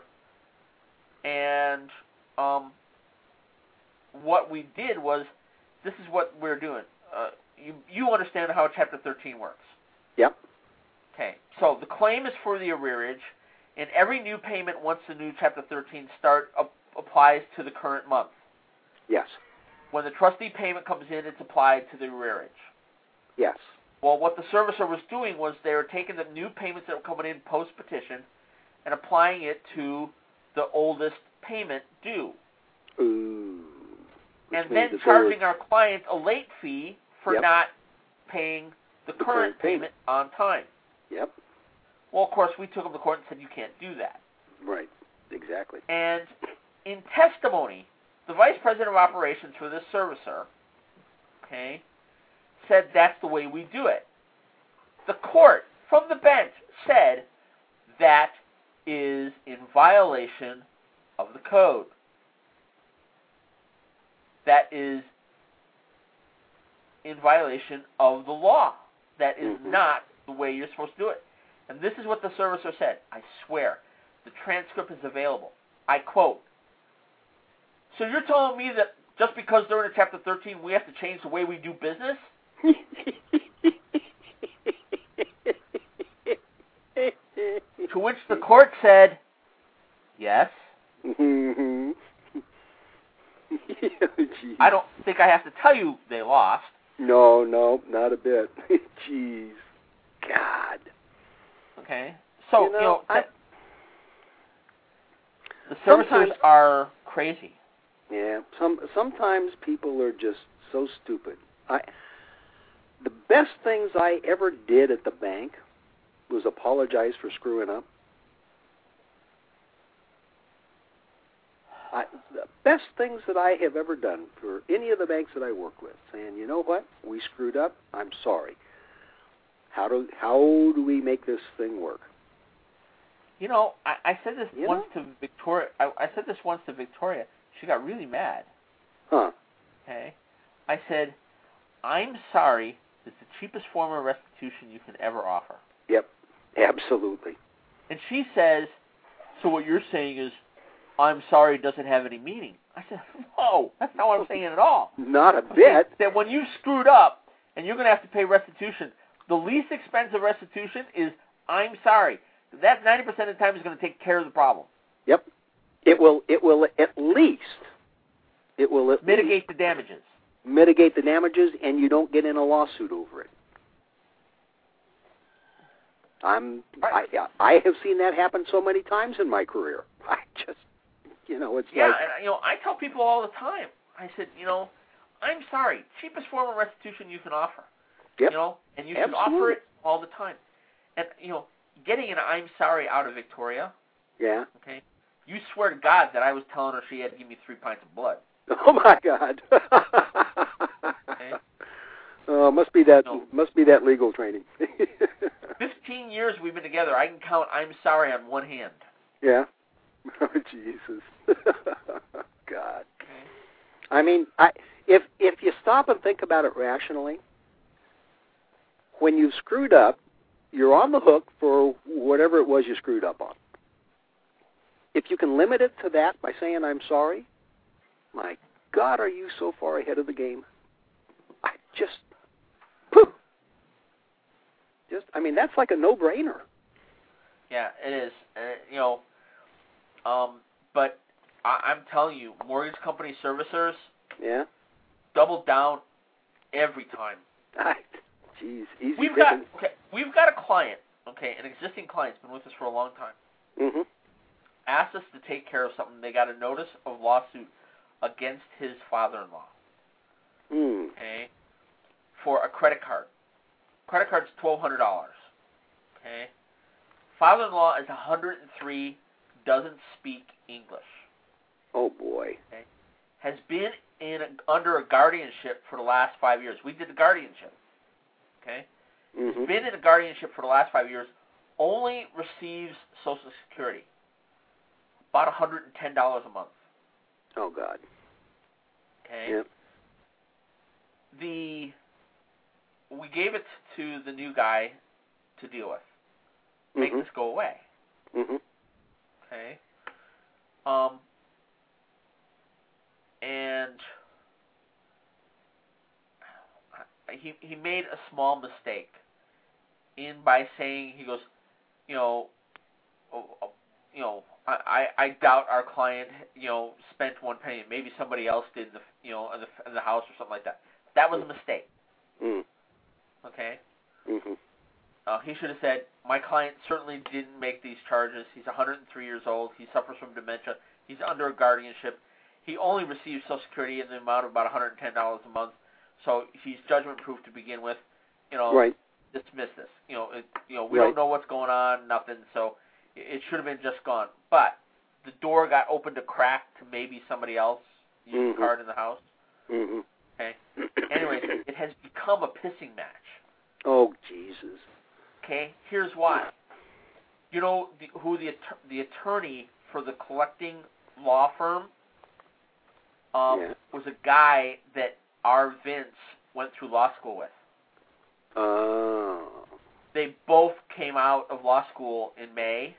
and um, what we did was, this is what we're doing. Uh, you, you understand how Chapter thirteen works. Yep. Okay, so the claim is for the arrearage, and every new payment once the new Chapter thirteen start uh, applies to the current month. Yes. When the trustee payment comes in, it's applied to the arrearage. Yes. Well, what the servicer was doing was they were taking the new payments that were coming in post-petition and applying it to the oldest payment due. Ooh. And then charging our clients a late fee for yep. not paying the, the current, current payment, payment on time. Yep. Well, of course, we took them to court and said, you can't do that. Right. Exactly. And in testimony, the vice president of operations for this servicer, okay, said that's the way we do it. The court, from the bench, said that is in violation of the code. That is in violation of the law. That is mm-hmm. not the way you're supposed to do it. And this is what the servicer said. I swear, the transcript is available. I quote, "So you're telling me that just because they're in a Chapter thirteen, we have to change the way we do business?" To which the court said, "Yes." Mm-hmm. I don't think I have to tell you they lost. No, no, not a bit. Jeez. God. Okay. So, you know, you know I, the servicers are crazy. Yeah. Some sometimes people are just so stupid. I the best things I ever did at the bank was apologize for screwing up. I, the best things that I have ever done for any of the banks that I work with, saying, you know what, we screwed up. I'm sorry. How do how do we make this thing work? You know, I, I said this you once know? to Victoria. I, I said this once to Victoria. She got really mad. Huh? Okay. I said, I'm sorry is the cheapest form of restitution you can ever offer. Yep, absolutely. And she says, so what you're saying is, I'm sorry doesn't have any meaning. I said, no, that's not what I'm saying at all. Not a bit. That when you screwed up and you're going to have to pay restitution, the least expensive restitution is, I'm sorry. That ninety percent of the time is going to take care of the problem. Yep. It will, it will at least, it will at mitigate least the damages. Mitigate the damages, and you don't get in a lawsuit over it. I'm, right. I, I have seen that happen so many times in my career. I just, you know, it's yeah, like... and, you know, I tell people all the time, I said, you know, I'm sorry, cheapest form of restitution you can offer. Yep. You know, and you Absolutely. should offer it all the time. And, you know, getting an I'm sorry out of Victoria, yeah. okay, you swear to God that I was telling her she had to give me three pints of blood. Oh, my God. Okay? Oh, must be that, no. must be that legal training. Fifteen years we've been together. I can count I'm sorry on one hand. Yeah. Oh, Jesus. God. I mean, I, if if you stop and think about it rationally, when you've screwed up, you're on the hook for whatever it was you screwed up on. If you can limit it to that by saying I'm sorry, my God, are you so far ahead of the game? I just, poof. Just, I mean, that's like a no-brainer. Yeah, it is. Uh, you know, um, but I, I'm telling you, mortgage company servicers, yeah, double down every time. I, geez, easy. We've got okay. We've got a client, okay, an existing client's been with us for a long time. Mm-hmm. Asked us to take care of something. They got a notice of lawsuit against his father-in-law. Mm. Okay, for a credit card. Credit card's twelve hundred dollars. Okay, father-in-law is one hundred three, doesn't speak English. Oh boy. Okay, has been in a, under a guardianship for the last five years. We did the guardianship. Okay, Mm-hmm. he's been in a guardianship for the last five years. Only receives Social Security. About one hundred ten dollars a month. Oh God. Okay. Yep. The we gave it to the new guy to deal with. Make mm-hmm. this go away. Mm-hmm. Okay. Um. And he he made a small mistake in by saying he goes, you know, you know. I, I doubt our client, you know, spent one penny. Maybe somebody else did, in the, you know, in the, in the house or something like that. That was a mistake. Mm. Okay? Mm-hmm. Uh, he should have said, my client certainly didn't make these charges. He's one hundred three years old. He suffers from dementia. He's under a guardianship. He only receives Social Security in the amount of about one hundred ten dollars a month. So he's judgment-proof to begin with. You know, right. dismiss this. You know, it, you know, we right. don't know what's going on, nothing, so it should have been just gone. But the door got opened a crack to maybe somebody else use mm-hmm. the card in the house. Mm-hmm. Okay. Anyways, it has become a pissing match. Oh, Jesus. Okay. Here's why. You know the, who the the attorney for the collecting law firm um, yeah. was a guy that our Vince went through law school with. Oh. They both came out of law school in May.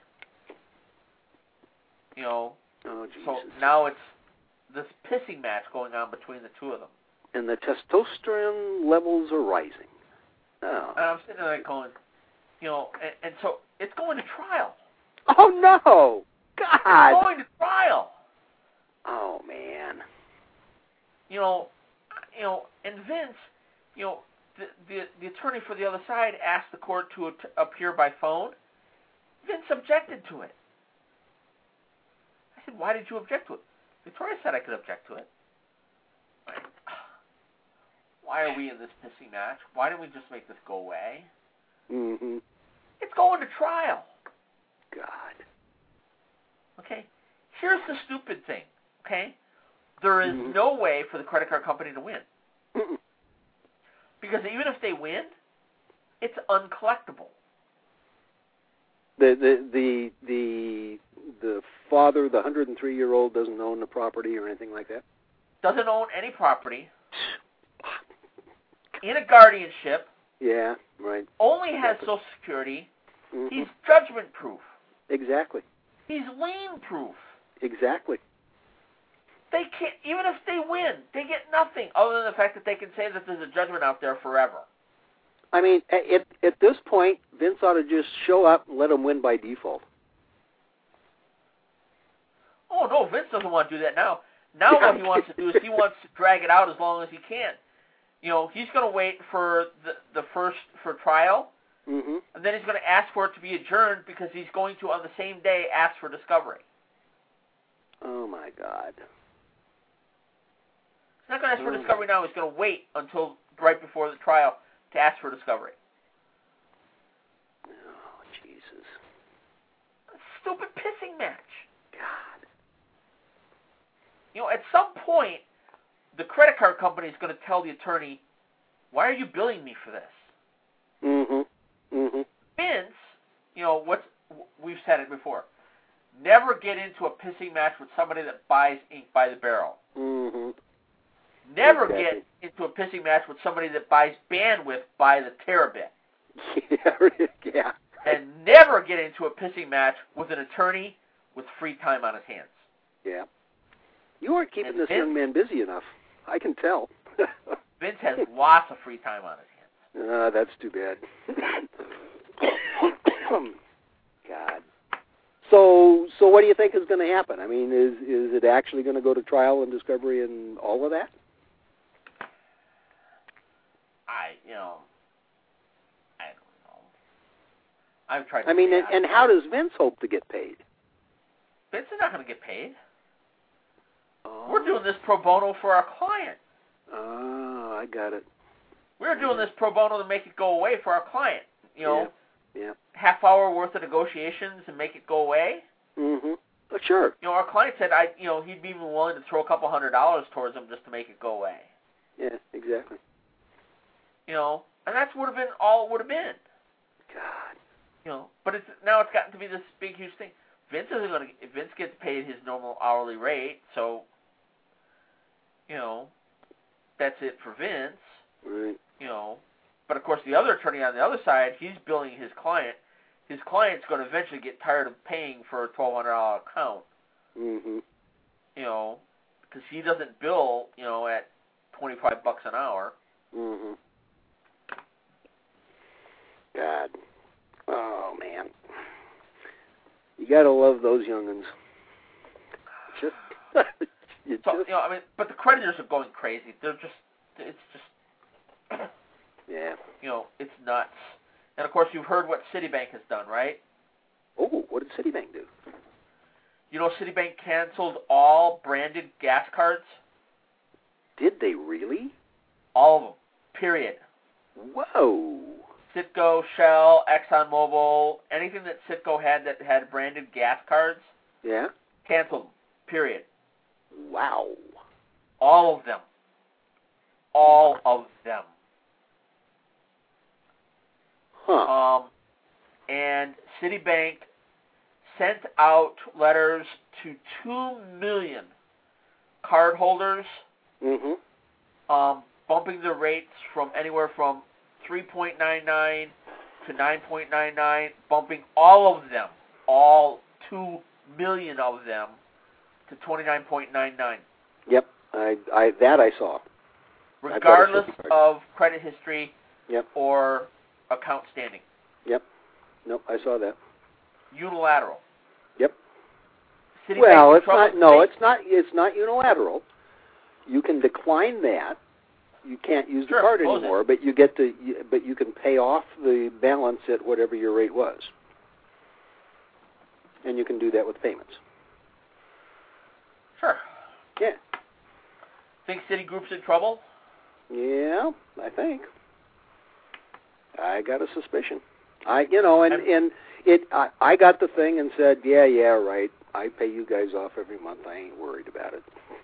You know, oh, Jesus. so now it's this pissing match going on between the two of them. And the testosterone levels are rising. Oh. And I'm sitting there going, you know, and, and so it's going to trial. Oh, no! God! It's going to trial. Oh, man. You know, you know, and Vince, you know, the the, the attorney for the other side asked the court to at- appear by phone. Vince objected to it. I said, why did you object to it? Victoria said I could object to it. Right. Why are we in this pissing match? Why didn't we just make this go away? Mm-hmm. It's going to trial. God. Okay? Here's the stupid thing, okay? There is mm-hmm. no way for the credit card company to win. Mm-mm. Because even if they win, it's uncollectible. The the the the the father, the one hundred three year old, doesn't own the property or anything like that. Doesn't own any property. In a guardianship. Yeah, right. only has Exactly. Social Security. Mm-hmm. He's judgment-proof. Exactly. He's lien-proof. Exactly. They can't, even if they win, they get nothing other than the fact that they can say that there's a judgment out there forever. I mean, at, at this point, Vince ought to just show up and let them win by default. Oh, no, Vince doesn't want to do that now. Now what he wants to do is he wants to drag it out as long as he can. You know, he's going to wait for the, the first, for trial, Mm-hmm. and then he's going to ask for it to be adjourned because he's going to, on the same day, ask for discovery. Oh, my God. He's not going to ask for Oh. discovery now. He's going to wait until right before the trial to ask for discovery. Oh, Jesus. A stupid pissing match. God. You know, at some point, the credit card company is going to tell the attorney, why are you billing me for this? Mm-hmm. Mm-hmm. Vince, you know, what's, we've said it before, never get into a pissing match with somebody that buys ink by the barrel. Mm-hmm. Never Exactly. get into a pissing match with somebody that buys bandwidth by the terabit. Yeah, yeah. And never get into a pissing match with an attorney with free time on his hands. Yeah. You aren't keeping And this Vince- young man busy enough. I can tell. Vince has lots of free time on his hands. Uh, that's too bad. God. So, so what do you think is going to happen? I mean, is is it actually going to go to trial and discovery and all of that? I, you know, I don't know. I've tried to I mean, stay and, out and of it. how does Vince hope to get paid? Vince is not going to get paid. Oh. We're doing this pro bono for our client. Oh, I got it. We're doing this pro bono to make it go away for our client. You know, Yeah. Yeah. half hour worth of negotiations and make it go away. Mm-hmm. Oh, sure. You know, our client said, I, you know, he'd be even willing to throw a couple hundred dollars towards them just to make it go away. Yeah, exactly. You know, and that's would have been all it would have been. God. You know, but it's now it's gotten to be this big huge thing. Vince isn't going to. Vince gets paid his normal hourly rate, so you know, that's it for Vince. Right. You know, but of course the other attorney on the other side, he's billing his client. His client's going to eventually get tired of paying for a twelve hundred dollar account. Mm-hmm. You know, because he doesn't bill, you know, at twenty five bucks an hour. Mm-hmm. God. Oh, man. You gotta love those young'uns. Just, you So just, you know, I mean, but the creditors are going crazy. They're just, it's just, yeah. you know, it's nuts. And of course, you've heard what Citibank has done, right? Oh, what did Citibank do? You know, Citibank canceled all branded gas cards. Did they really? All of them. Period. Whoa. Citgo, Shell, ExxonMobil, anything that Citgo had that had branded gas cards, Yeah? canceled. Period. Wow. All of them. All of them. Huh. Um, and Citibank sent out letters to two million cardholders, Mm-hmm. um, bumping the rates from anywhere from three point nine nine to nine point nine nine, bumping all of them, all two million of them, to twenty-nine point nine nine. Yep. I, I, that I saw. Regardless I've got a Citi card. of credit history Yep. or account standing. Yep. Nope, I saw that. Unilateral. Yep. Citibank Well, in it's trouble. not. No, They- it's not. It's not unilateral. You can decline that. You can't use Sure, the card close anymore, it. but you get to. you- But you can pay off the balance at whatever your rate was, and you can do that with payments. Sure. Yeah. Think Citigroup's in trouble? Yeah, I think. I got a suspicion. I, you know, and I'm- and it. I, I got the thing and said, yeah, yeah, right. I pay you guys off every month. I ain't worried about it.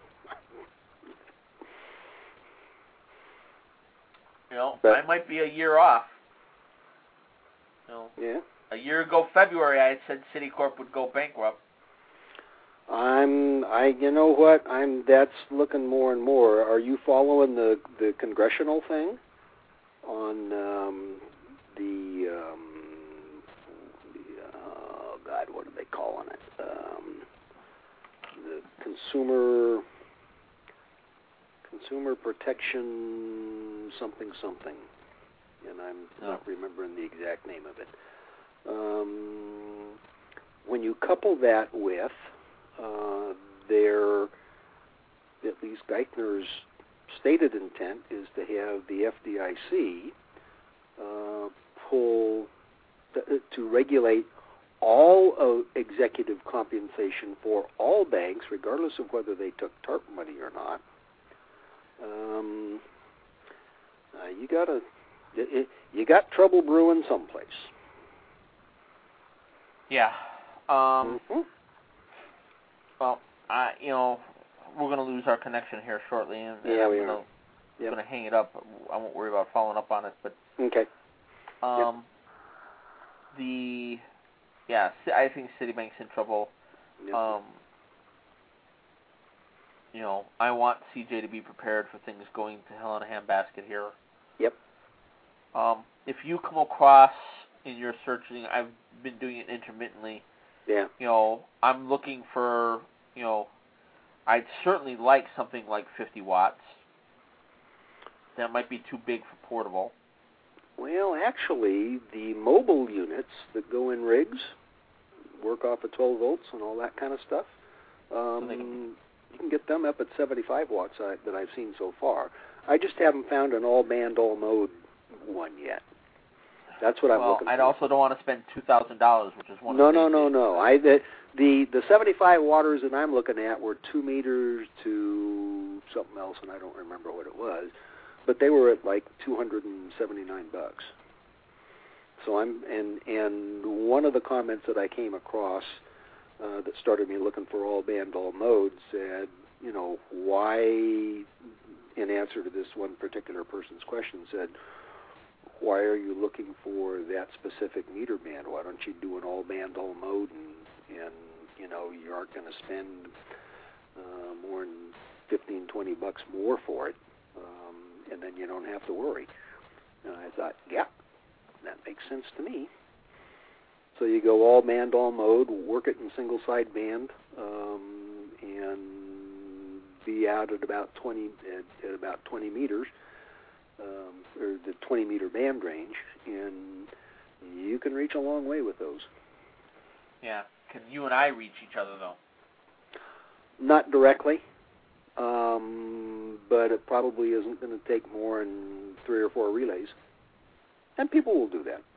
You know, But- I might be a year off. You know, Yeah. a year ago February, I had said Citicorp would go bankrupt. I'm. I. You know what? I'm. That's looking more and more. Are you following the the congressional thing on um, the, um, the uh, God, what are they calling it? Um, the consumer consumer protection something something, and I'm no. not remembering the exact name of it. Um, when you couple that with uh, their, at least Geithner's stated intent is to have the F D I C uh, pull to, to regulate all of executive compensation for all banks, regardless of whether they took TARP money or not. Um, uh, you got a you got trouble brewing someplace. Yeah. Um, mm-hmm. Well, I you know. We're going to lose our connection here shortly, and, and yeah, I'm we gonna, are. Yep. going to hang it up. I won't worry about following up on it, but okay. um, yep. the yeah, I think Citibank's in trouble. Yep. Um, you know, I want C J to be prepared for things going to hell in a handbasket here. Yep. Um, if you come across in your searching, I've been doing it intermittently. Yeah. You know, I'm looking for you know. I'd certainly like something like fifty watts. That might be too big for portable. Well, actually, the mobile units that go in rigs work off of twelve volts and all that kind of stuff. Um, So they can... You can get them up at seventy-five watts uh, that I've seen so far. I just haven't found an all-band, all-mode one yet. That's what I'm well, looking I'd for. also don't want to spend two thousand dollars, which is one no, of the No, no, no, no. I the, the the seventy-five watters that I'm looking at were two meters to something else, and I don't remember what it was, but they were at like two hundred seventy-nine bucks. So I'm and and one of the comments that I came across uh, that started me looking for all band, all mode said, you know, why? In answer to this one particular person's question, said, why are you looking for that specific meter band? Why don't you do an all band, all mode, and, and you know, you aren't going to spend uh, more than fifteen, twenty bucks more for it, um, and then you don't have to worry. And I thought, yeah, that makes sense to me. So you go all band, all mode, work it in single side band, um, and be out at about twenty at, at about twenty meters. Um, or the twenty meter band range, and you can reach a long way with those. Yeah. Can you and I reach each other, though? Not directly, um, but it probably isn't going to take more than three or four relays. And people will do that.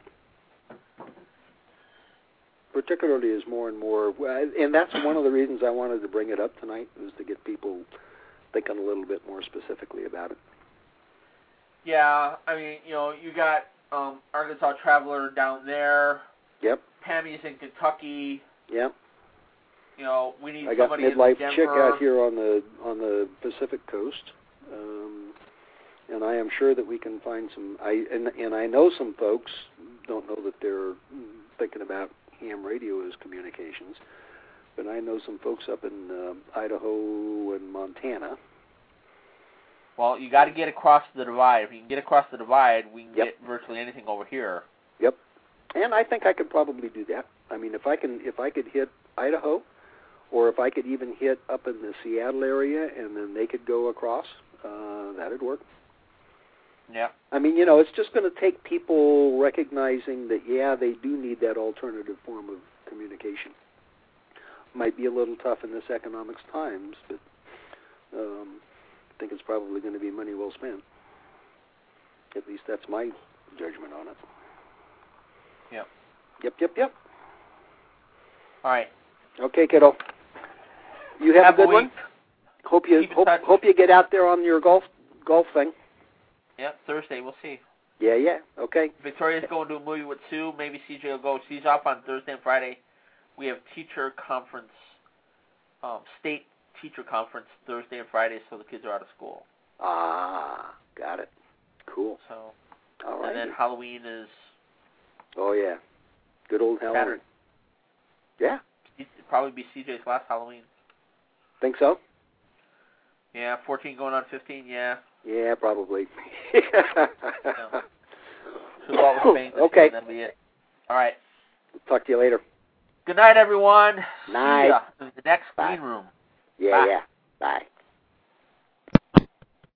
Particularly as more and more, and that's one of the reasons I wanted to bring it up tonight, was to get people thinking a little bit more specifically about it. Yeah, I mean, you know, you got um, Arkansas Traveler down there. Yep. Pammy's in Kentucky. Yep. You know, we need I got somebody Midlife in Denver. Chick out here on the on the Pacific Coast, um, and I am sure that we can find some. I and and I know some folks. Don't know that they're thinking about ham radio as communications, but I know some folks up in uh, Idaho and Montana. Well, you got to get across the divide. If you can get across the divide, we can Yep. get virtually anything over here. Yep, and I think I could probably do that. I mean, if I can, if I could hit Idaho, or if I could even hit up in the Seattle area, and then they could go across, uh, that'd work. Yeah. I mean, you know, it's just going to take people recognizing that, yeah, they do need that alternative form of communication. Might be a little tough in this economics times, but um, I think it's probably going to be money well spent. At least that's my judgment on it. Yep. Yep, yep, yep. All right. Okay, kiddo. You have, Have a good a one. week. Hope you Keep in hope, touch. hope you get out there on your golf golf thing. Yep, Thursday. We'll see. Yeah, yeah. Okay. Victoria's going to a movie with Sue. Maybe C J will go. She's off on Thursday and Friday. We have teacher conference, um, state teacher conference Thursday and Friday, so the kids are out of school. Ah, got it. Cool. So, all right. and then Halloween is Oh yeah, good old Halloween. Saturday. Yeah. It'd probably be C J's last Halloween. Think so? Yeah, fourteen going on fifteen. Yeah. Yeah, probably. No. to go out with Spain. Okay. That'll be it. All right. Talk to you later. Good night, everyone. Night. See ya in the next Bye. green room. Yeah, Bye. yeah. Bye.